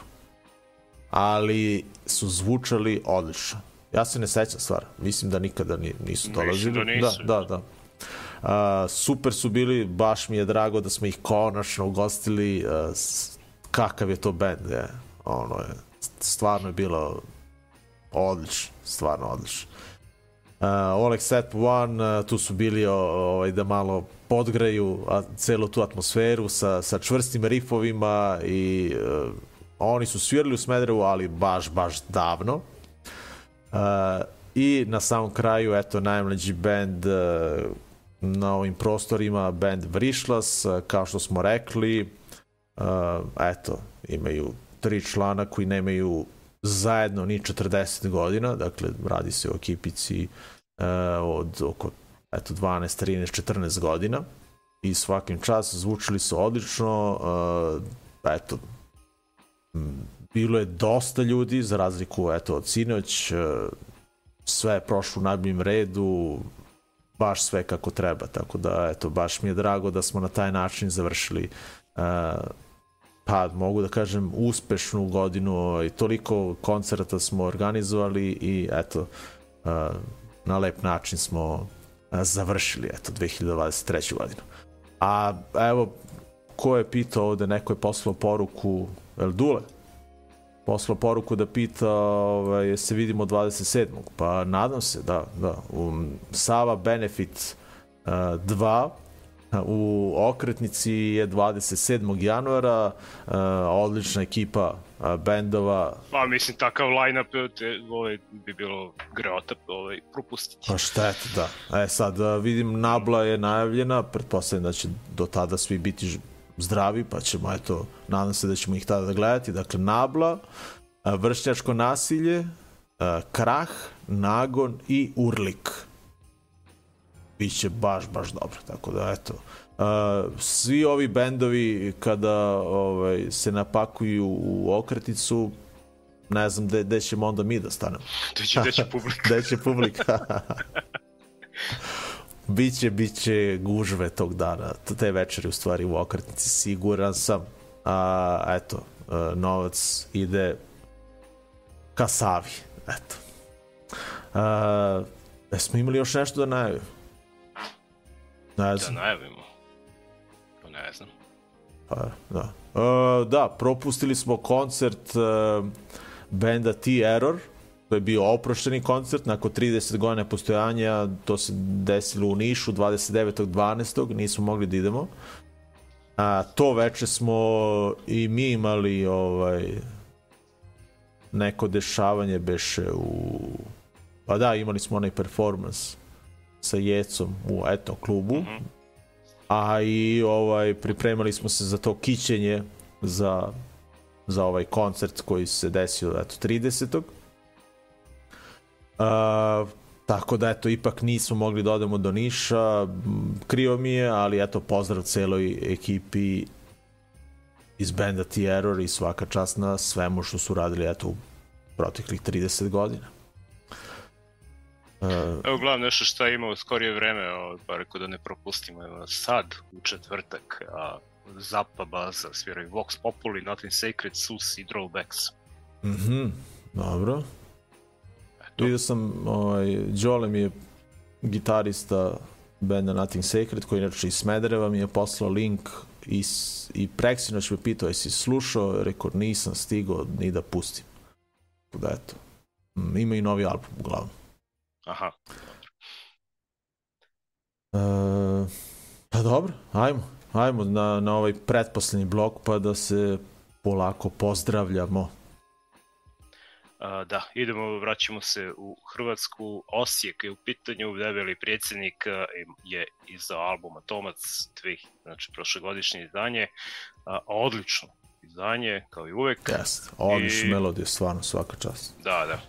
Ali su zvučali odlično. Ja se ne sećam stvar. Mislim da nikada ni, nisu dolazili. Da, nisu. da, da, da. Uh, super su bili, baš mi je drago da smo ih konačno ugostili. Uh, kakav je to bend, je. Ono je, stvarno je bilo odlično, stvarno odlično. Uh, All Except One, uh, tu su bili ovaj, da malo podgraju a, celu tu atmosferu sa, sa čvrstim rifovima i uh, oni su svirali u Smederevu, ali baš, baš davno. Uh, I na samom kraju, eto, najmlađi bend uh, na ovim prostorima, bend Vrišlas, uh, kao što smo rekli, uh, eto, imaju tri člana koji nemaju zajedno ni četrdeset godina, dakle radi se o ekipici uh, od oko eto dvanaest, trinaest, četrnaest godina i svakim čas zvučili su odlično. Uh, eto m, bilo je dosta ljudi za razliku eto od sinoć, uh, sve je prošlo u najboljem redu, baš sve kako treba, tako da eto baš mi je drago da smo na taj način završili uh, pa mogu da kažem uspešnu godinu i toliko koncerta smo organizovali i eto uh, na lep način smo uh, završili eto dve hiljade dvadeset treće godinu. A evo ko je pitao ovde, neko je poslao poruku, el Dule poslao poruku da pita ovaj, se vidimo dvadeset sedmog pa nadam se da, da um, Sava Benefit uh, dva u Okretnici je dvadeset sedmog januara, uh, odlična ekipa uh, bendova. Pa mislim takav line-up te, ovaj, bi bilo greota ovaj, propustiti. Pa šteta, da. E sad uh, vidim Nabla je najavljena, pretpostavljam da će do tada svi biti zdravi, pa ćemo eto, nadam se da ćemo ih tada gledati. Dakle, Nabla, uh, Vršnjačko nasilje, uh, Krah, Nagon i Urlik. Biće baš, baš dobro, tako da eto. Uh, svi ovi bendovi kada ovaj, se napakuju u Okretnicu, ne znam gde, gde ćemo onda mi da stanemo. Gde će publika. Gde će publika. biće, biće gužve tog dana, te večeri u stvari u Okretnici, siguran sam. A, eto, uh, novac ide ka Savi, eto. Uh, jesmo imali još nešto da najavimo? Ne znam. Da najavimo. Pa ne znam. Pa, da. Uh, da, propustili smo koncert uh, benda T-Error. To je bio oprošteni koncert. Nakon trideset godina postojanja, to se desilo u Nišu dvadeset devetog dvanaestog Nismo mogli da idemo. A, to veče smo i mi imali ovaj, neko dešavanje beše u... Pa da, imali smo onaj performans sa Jecom u etno klubu, mm-hmm. a i ovaj pripremali smo se za to kićenje za, za ovaj koncert koji se desio eto tridesetog Uh, tako da eto ipak nismo mogli da odemo do Niša, krivo mi je, ali eto pozdrav celoj ekipi iz benda T-Error i svaka čast na svemu što su radili eto u proteklih trideset godina. Uh, Evo gledam nešto šta ima u skorije vreme, o, pa rekao da ne propustimo. Evo, sad u četvrtak a, Zappa baza sviraju Vox Populi, Nothing Sacred, Sus i Drawbacks. Mhm, dobro. Eto. Vidio sam, ovaj, Đole mi je gitarista benda Nothing Sacred, koji inače iz Smedereva, mi je poslao link i, i preksinoć me pitao jesi slušao, rekao nisam stigao ni da pustim. Da eto, ima i novi album uglavnom. Aha. E, pa dobro, ajmo. Ajmo na, na ovaj pretposlednji blok pa da se polako pozdravljamo. Uh, da, idemo, vraćamo se u Hrvatsku. Osijek je u pitanju, debeli predsjednik uh, je izdao album Atomac, dve, znači prošlogodišnje izdanje, uh, odlično izdanje, kao i uvek. Jeste, odlična I... melodija, stvarno svaka čast. Da, da.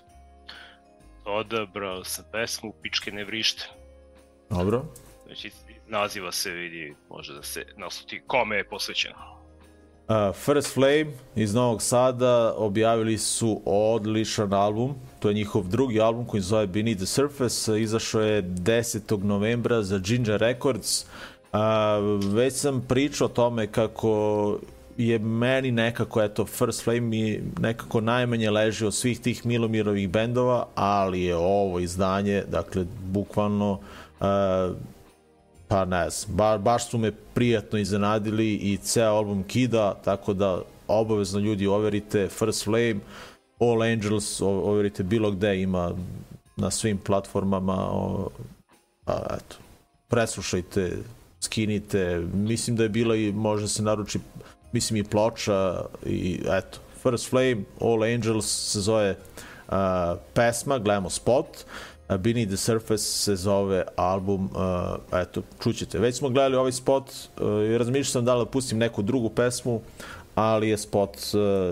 Odabrao sam pesmu Pičke ne vrište. Dobro. Znači, naziva se vidi, može da se nasluti kome je posvećeno. Uh, First Flame iz Novog Sada objavili su odličan album, to je njihov drugi album koji se zove Beneath the Surface, izašao je desetog novembra za Ginger Records. Uh, već sam pričao o tome kako je meni nekako, eto, First Flame mi nekako najmanje leži od svih tih Milomirovih bendova, ali je ovo izdanje, dakle, bukvalno uh, pa ne znam, ba, baš su me prijatno iznenadili i ceo album kida, tako da obavezno ljudi overite First Flame, All Angels, overite bilo gde, ima na svim platformama, o, a, eto, preslušajte, skinite, mislim da je bila i možda se naruči, mislim i ploča i eto, First Flame, All Angels se zove uh, pesma, gledamo spot, Beneath the Surface se zove album, uh, eto, čućete. Već smo gledali ovaj spot uh, i razmišljam sam da li da pustim neku drugu pesmu, ali je spot uh,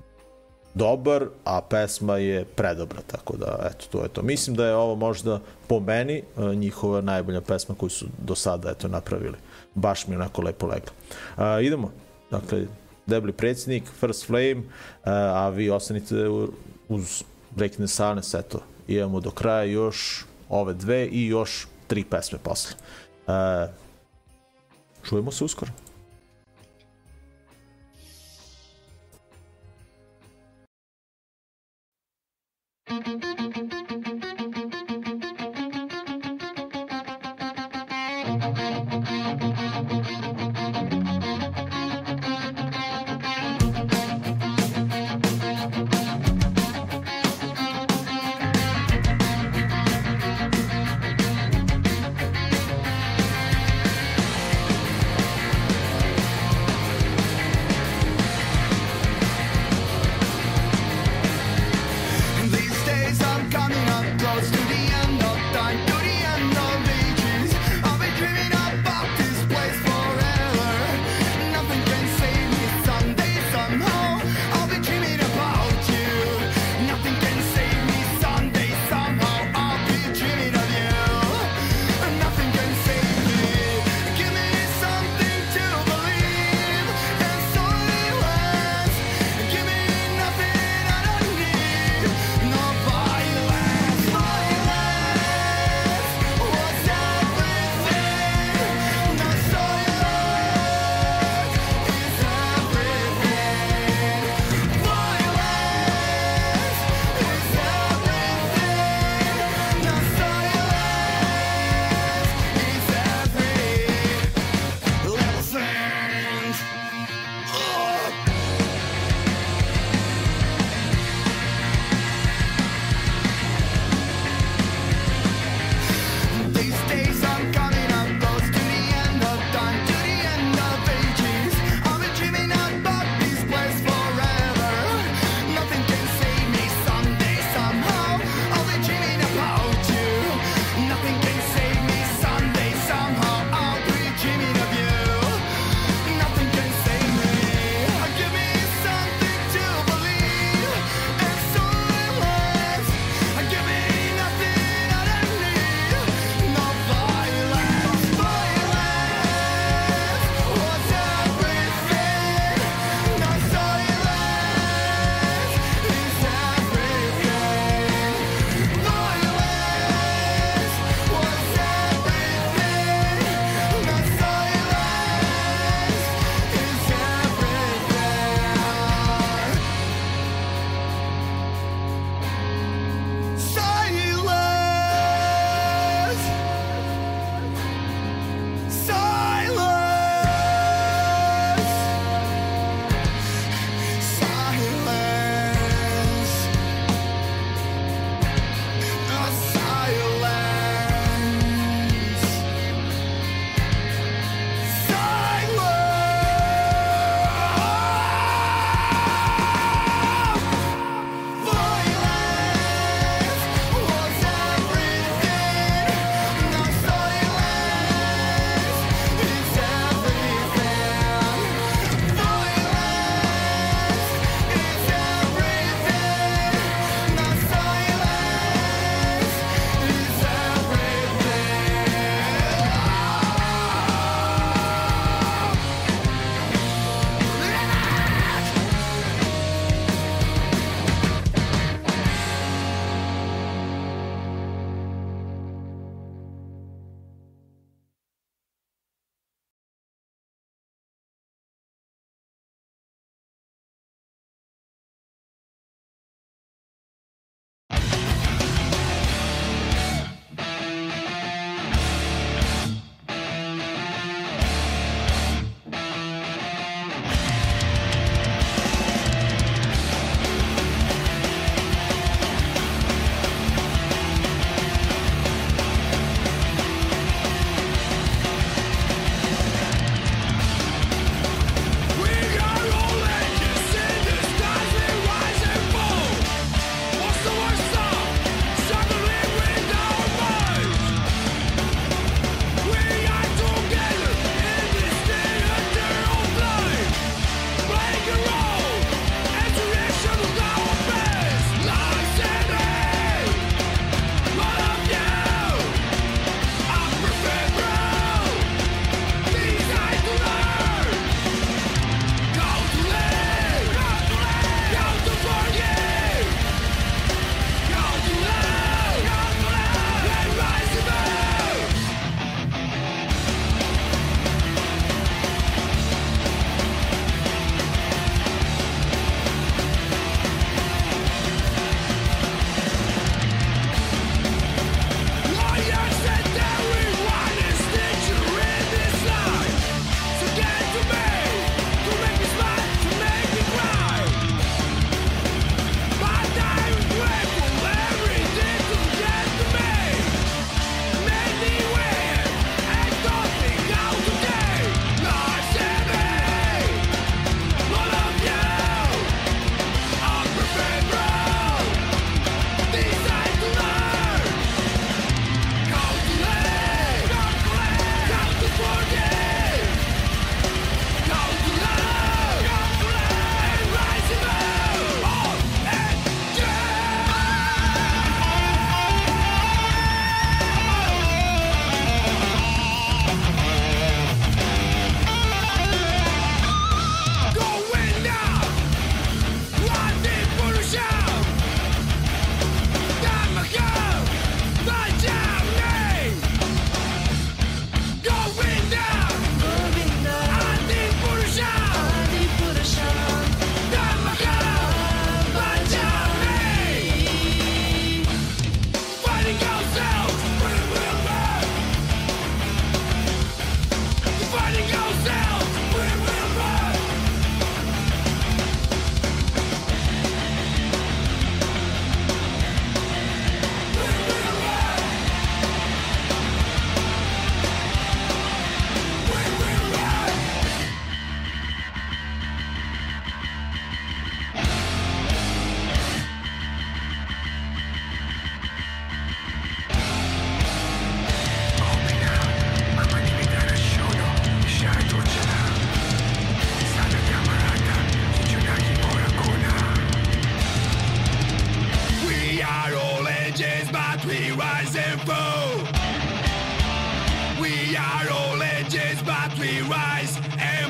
dobar, a pesma je predobra, tako da, eto, to je to. Mislim da je ovo možda po meni uh, njihova najbolja pesma koju su do sada, eto, napravili. Baš mi je onako lepo legla. Uh, idemo, dakle, debeli predsjednik, First Flame, uh, a vi ostanite uz Breaking the Silence, eto, imamo do kraja još ove dve i još tri pesme posle. E, čujemo se uskoro. Close to the end of time, to the end of ages. I'll be dreaming about this place.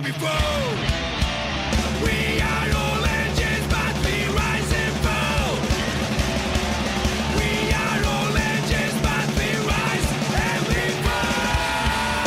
we fall. We are all engines, but we rise and fall. We are all engines, but we rise and we fall.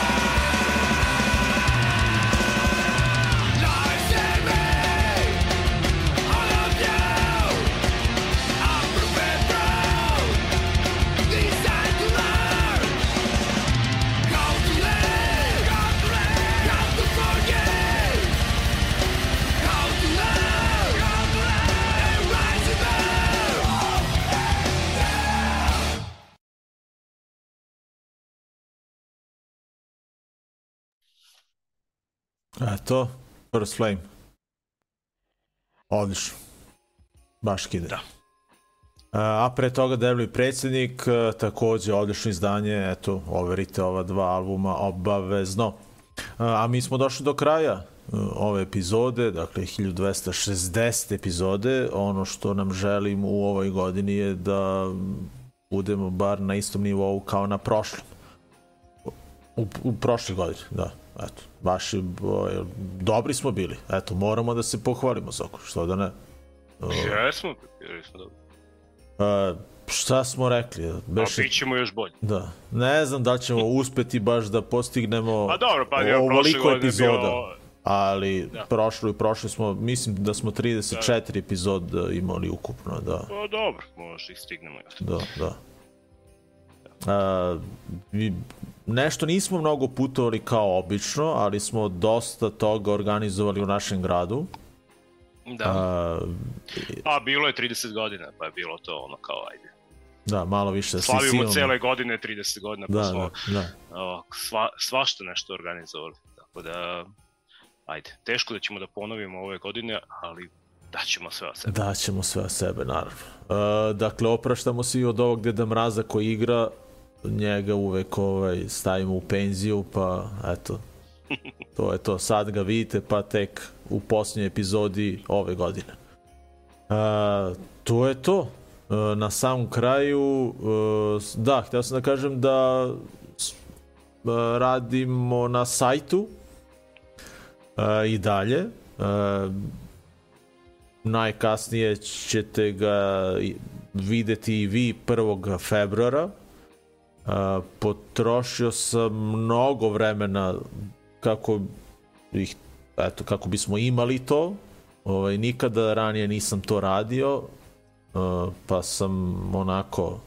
Lies and me, all of you, are proven proud. Decide to learn how to live, how to live, how to forgive, how to love, how to love, and rise above. Eto, First Flame. Odlično. Baš kide. Da. A pre toga Devil i predsjednik, takođe odlično izdanje, eto, overite ova dva albuma obavezno. A mi smo došli do kraja ove epizode, dakle hiljadu dvesta šezdeset epizode. Ono što nam želim u ovoj godini je da budemo bar na istom nivou kao na prošlom. U, u prošle godine, da. Eto, baš je, dobri smo bili. Eto, moramo da se pohvalimo za oko, što da ne. Jesmo, bili smo dobro. Uh, šta smo rekli? Beše... A bit ćemo još bolje. Da. Ne znam da li ćemo uspeti baš da postignemo pa dobro, pa je ovoliko epizoda. Bio... Ali da. prošlo i prošli smo, mislim da smo trideset četiri da. epizoda imali ukupno, da. Pa dobro, možda ih stignemo. Da, da. Uh, nešto nismo mnogo putovali kao obično, ali smo dosta toga organizovali u našem gradu. Da. Uh, a bilo je trideset godina, pa je bilo to ono kao ajde. Da, malo više. Slavimo silno. Cele godine, trideset godina, pa da, smo da, da. O, sva, svašta nešto organizovali. Tako da, ajde, teško da ćemo da ponovimo ove godine, ali daćemo sve od sebe. Daćemo sve od sebe, naravno. Uh, dakle, opraštamo se i od ovog Deda Mraza koji igra, njega uvek ovaj, stavimo u penziju, pa eto, to je to. Sad ga vidite, pa tek u posljednjoj epizodi ove godine. Uh, to je to. Uh, na samom kraju, uh, da, htio sam da kažem da uh, radimo na sajtu uh, i dalje. Uh, najkasnije ćete ga videti i vi prvog februara. Uh, potrošio sam mnogo vremena kako ih, eto, kako bismo imali to. Ovaj, nikada ranije nisam to radio, uh, pa sam onako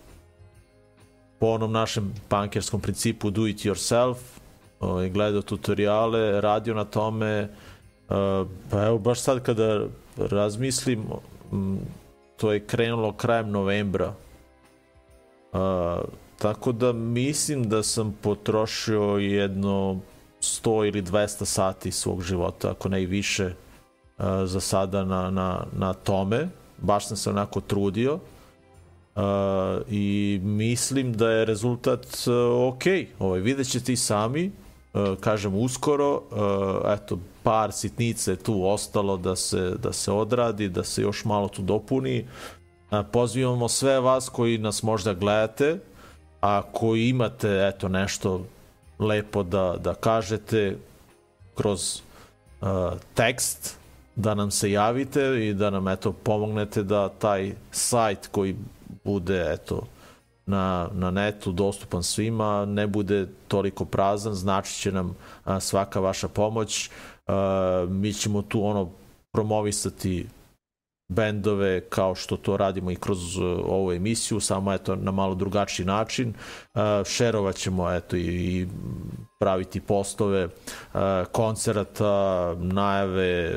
po onom našem punkerskom principu do it yourself, ovaj, gledao tutoriale, radio na tome. Uh, pa evo, baš sad kada razmislim, um, to je krenulo krajem novembra. Uh, tako da mislim da sam potrošio jedno sto ili dvesta sati svog života, ako ne i više, uh, za sada na, na, na tome. Baš sam se onako trudio. Uh, i mislim da je rezultat uh, ok. Ovaj, vidjet ćete i sami. Uh, kažem uskoro. Uh, eto, par sitnice tu ostalo da se, da se odradi, da se još malo tu dopuni. Uh, pozivamo sve vas koji nas možda gledate, a koji imate eto nešto lepo da, da kažete kroz uh, tekst, da nam se javite i da nam eto pomognete da taj sajt koji bude eto na, na netu dostupan svima ne bude toliko prazan, znači će nam a, svaka vaša pomoć. A, mi ćemo tu ono promovisati bendove kao što to radimo i kroz uh, ovu emisiju, samo eto na malo drugačiji način. Uh, šerovat ćemo eto i, i praviti postove uh, koncerata, najave,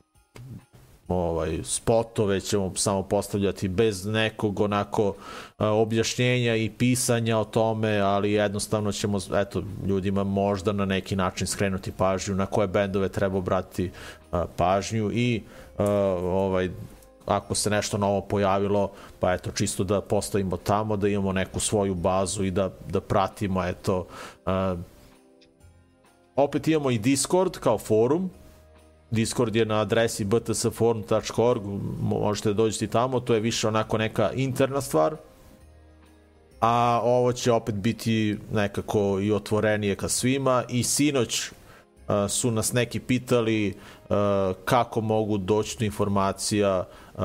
ovaj, spotove ćemo samo postavljati bez nekog onako uh, objašnjenja i pisanja o tome, ali jednostavno ćemo eto ljudima možda na neki način skrenuti pažnju na koje bendove treba obratiti uh, pažnju i uh, ovaj ako se nešto novo pojavilo, pa eto čisto da postavimo tamo, da imamo neku svoju bazu i da, da pratimo eto. Uh, opet imamo i Discord kao forum. Discord je na adresi b t s forum tačka org, možete da dođete tamo, to je više onako neka interna stvar, a ovo će opet biti nekako i otvorenije ka svima. I sinoć uh, su nas neki pitali uh, kako mogu doći do informacija, uh,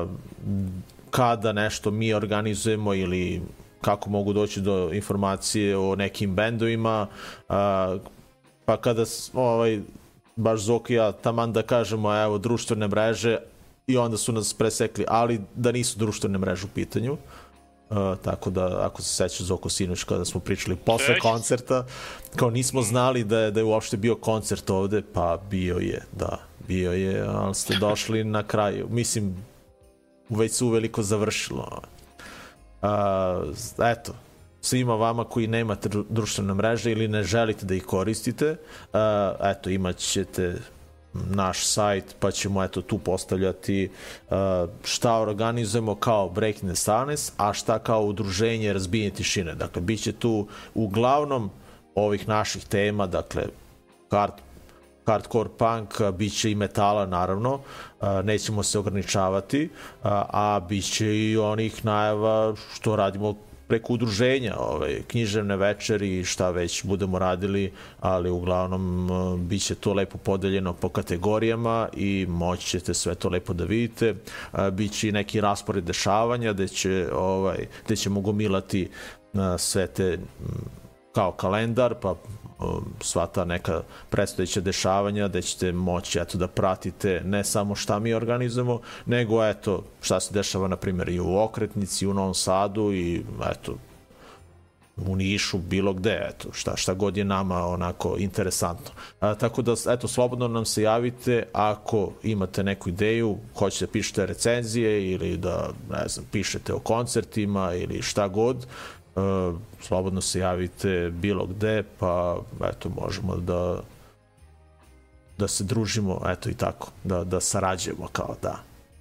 kada nešto mi organizujemo ili kako mogu doći do informacije o nekim bendovima, uh, pa kada ovaj, baš Zoki ja taman da kažemo evo društvene mreže i onda su nas presekli, ali da nisu društvene mreže u pitanju. Uh, tako da ako se seća Zoko sinoć kada smo pričali posle Seć. koncerta, kao nismo znali da je, da je uopšte bio koncert ovde, pa bio je, da, bio je, ali ste došli na kraju. Mislim, već su uveliko završilo. Uh, eto, svima vama koji nemate društvene mreže ili ne želite da ih koristite, uh, eto, imat ćete naš sajt, pa ćemo eto tu postavljati uh, šta organizujemo kao Breaking the Silence, a šta kao udruženje Razbijanje tišine. Dakle, bit će tu uglavnom ovih naših tema, dakle, hard, hardcore punk, bit će i metala naravno, uh, nećemo se ograničavati, uh, a bit će i onih najava što radimo preko udruženja, ovaj, književne večeri, šta već budemo radili, ali uglavnom uh, bit će to lepo podeljeno po kategorijama i moći ćete sve to lepo da vidite. Uh, biće i neki raspored dešavanja gde, će, ovaj, gde ćemo gomilati uh, sve te um, kao kalendar, pa sva ta neka predstojeća dešavanja gde ćete moći eto, da pratite ne samo šta mi organizujemo, nego eto, šta se dešava na primjer i u Okretnici, u Novom Sadu i eto, u Nišu, bilo gde, eto, šta, šta god je nama onako interesantno. A, tako da, eto, slobodno nam se javite ako imate neku ideju, hoćete pišete recenzije ili da, ne znam, pišete o koncertima ili šta god, Uh, slobodno se javite bilo gde, pa eto, možemo da da se družimo, eto i tako, da, da sarađujemo kao da.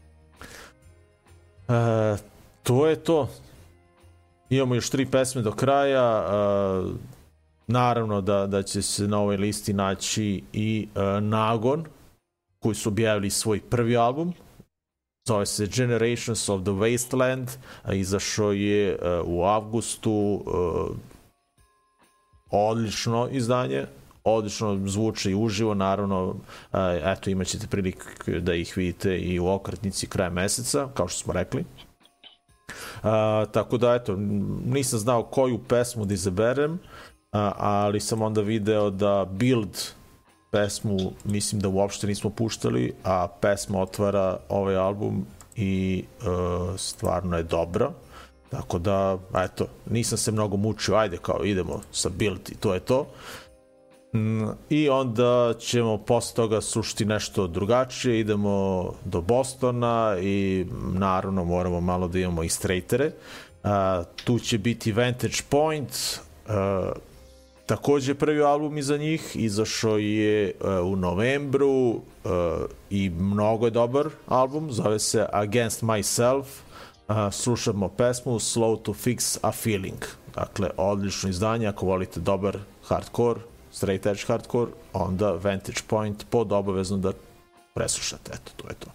Uh, to je to. Imamo još tri pesme do kraja. Uh, naravno da, da će se na ovoj listi naći i uh, Nagon, koji su objavili svoj prvi album. Zove se Generations of the Wasteland, izašao je uh, u avgustu, uh, odlično izdanje, odlično zvuči i uživo, naravno, uh, eto, imat ćete priliku da ih vidite i u Okretnici krajem meseca, kao što smo rekli. Uh, tako da, eto, nisam znao koju pesmu da izaberem, uh, ali sam onda video da Build pesmu, mislim da uopšte nismo puštali, a pesma otvara ovaj album i uh, stvarno je dobra. Tako da, eto, nisam se mnogo mučio, ajde kao idemo sa Build i to je to. Mm, I onda ćemo posle toga slušati nešto drugačije, idemo do Bostona i naravno moramo malo da imamo i straightere. Uh, tu će biti Vantage Point, uh, takođe prvi album iza njih, izašao je uh, u novembru uh, i mnogo je dobar album, zove se Against Myself. Uh, slušamo pesmu Slow to Fix a Feeling. Dakle, odlično izdanje, ako volite dobar hardcore, straight edge hardcore, onda Vantage Point pod obavezno da preslušate. Eto, to je to.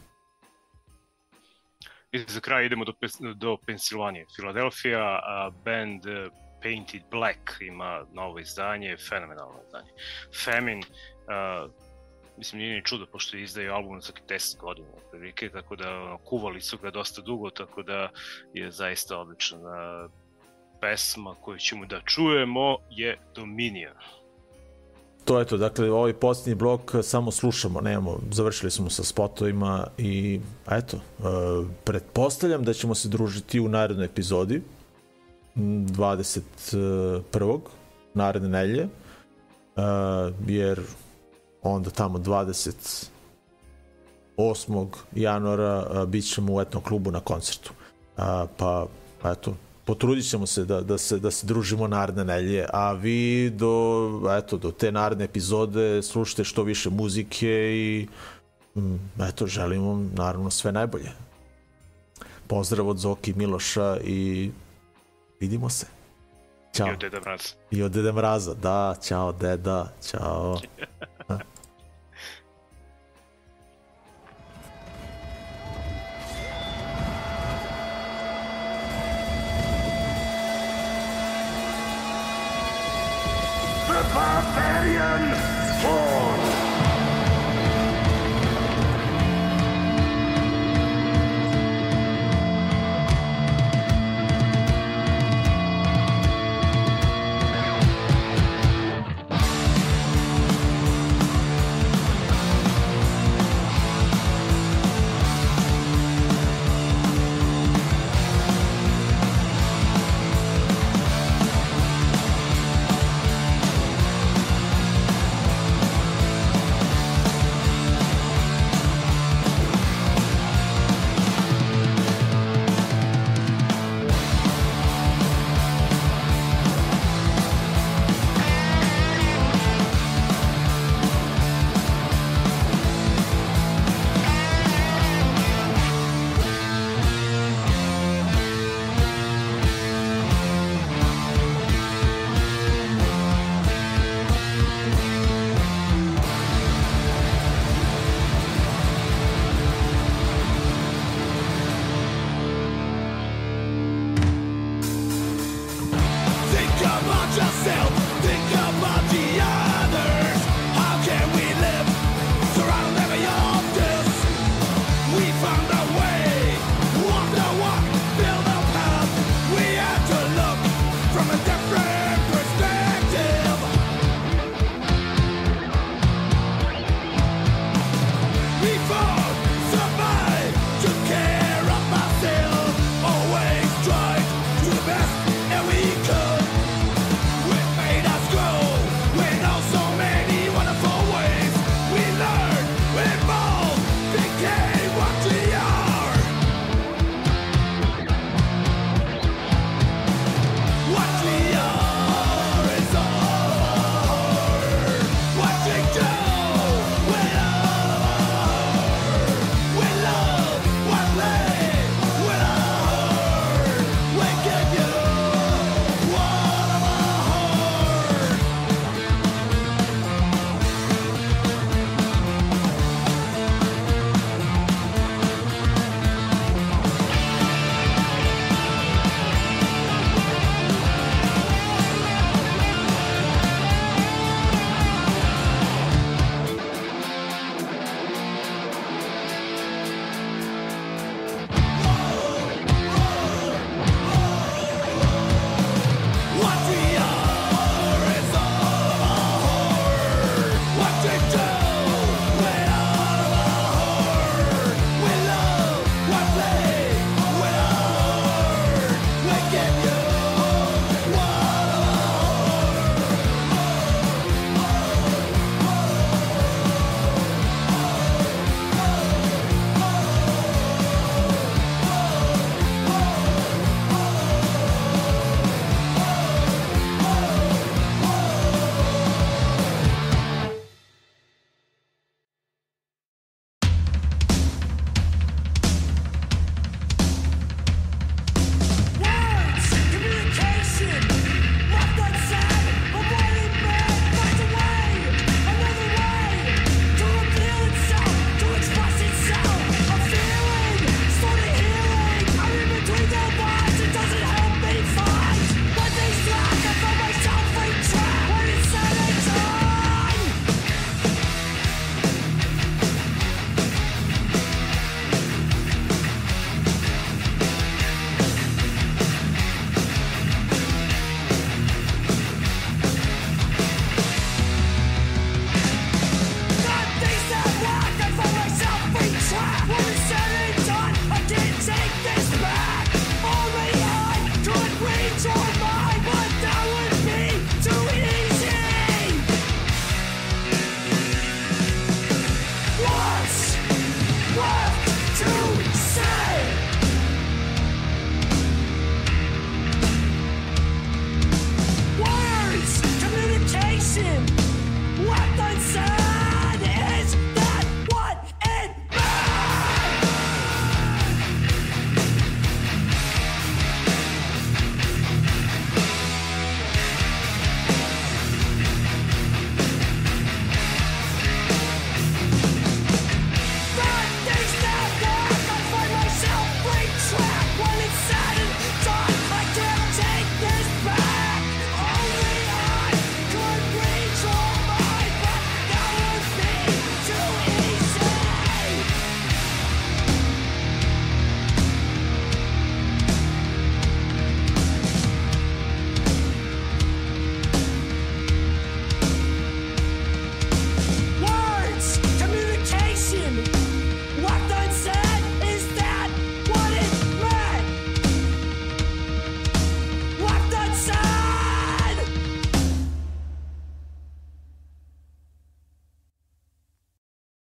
I za kraj idemo do, do Pensilvanije. Filadelfija, uh, band uh, Painted Black ima novo izdanje, fenomenalno izdanje. Famine, uh, mislim, nije ni čudo, pošto izdaju album za deset godina, prilike, tako da ono, kuvali su ga dosta dugo, tako da je zaista odlična pesma koju ćemo da čujemo je Dominion. To je to, dakle, ovaj posljednji blok samo slušamo, nemamo, završili smo sa spotovima i eto, uh, pretpostavljam da ćemo se družiti u narednoj epizodi, dvadeset prvog naredne nedelje, uh, jer onda tamo dvadeset osmog januara uh, bit ćemo u etnom klubu na koncertu. Uh, pa, eto, potrudit ćemo se da, da se da se družimo naredne nedelje, a vi do, eto, do te naredne epizode slušajte što više muzike i eto, želim vam naravno sve najbolje. Pozdrav od Zoki, Miloša i vidimo se. Ćao. I od Deda Mraza. I od Deda Mraza, da, ćao Deda, ćao. Barbarian Force!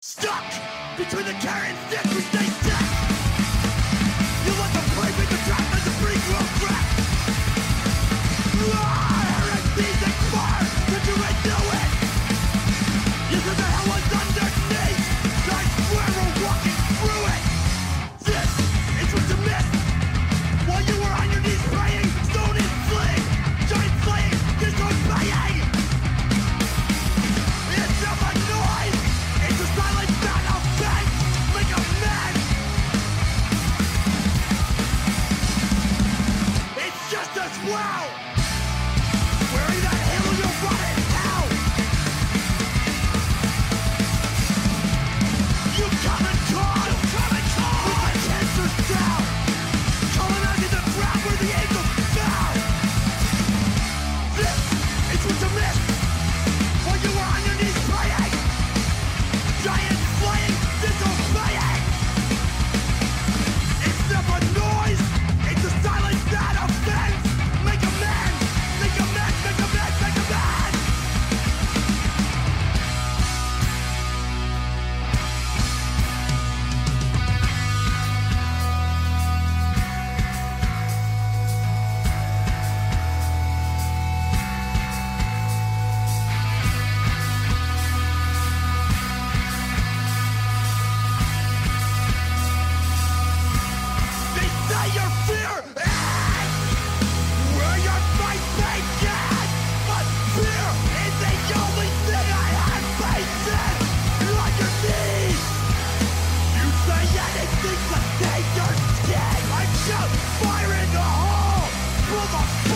Stuck between the carrot and stick, we stay stuck. You let the prey make the trap as the free grow crack. Heresies expire, but you ain't do it. You said the hell was underneath. I swear we're walking through it. This is what you missed. While you were on your knees praying, stone and fleeing, giant fleeing, disobeying. It's not a noise. It's a silent battle fence. Make a man. It's just as well. Wearing that hill, you'll rot in hell. You come and call. You come and call. With my cancer down. Calling out in the ground where the angels fell. This is what you missed. While you were on your knees praying. Giants flying, disobeying. It's never noise. It's a silent battle fence. Make a man. Make a man. Make a man. Make a man. They say your fear is where your fight began. But fear is the only thing I have faith in. You're on your knees. You say anything to save your skin. I shout fire in the hole. Pull the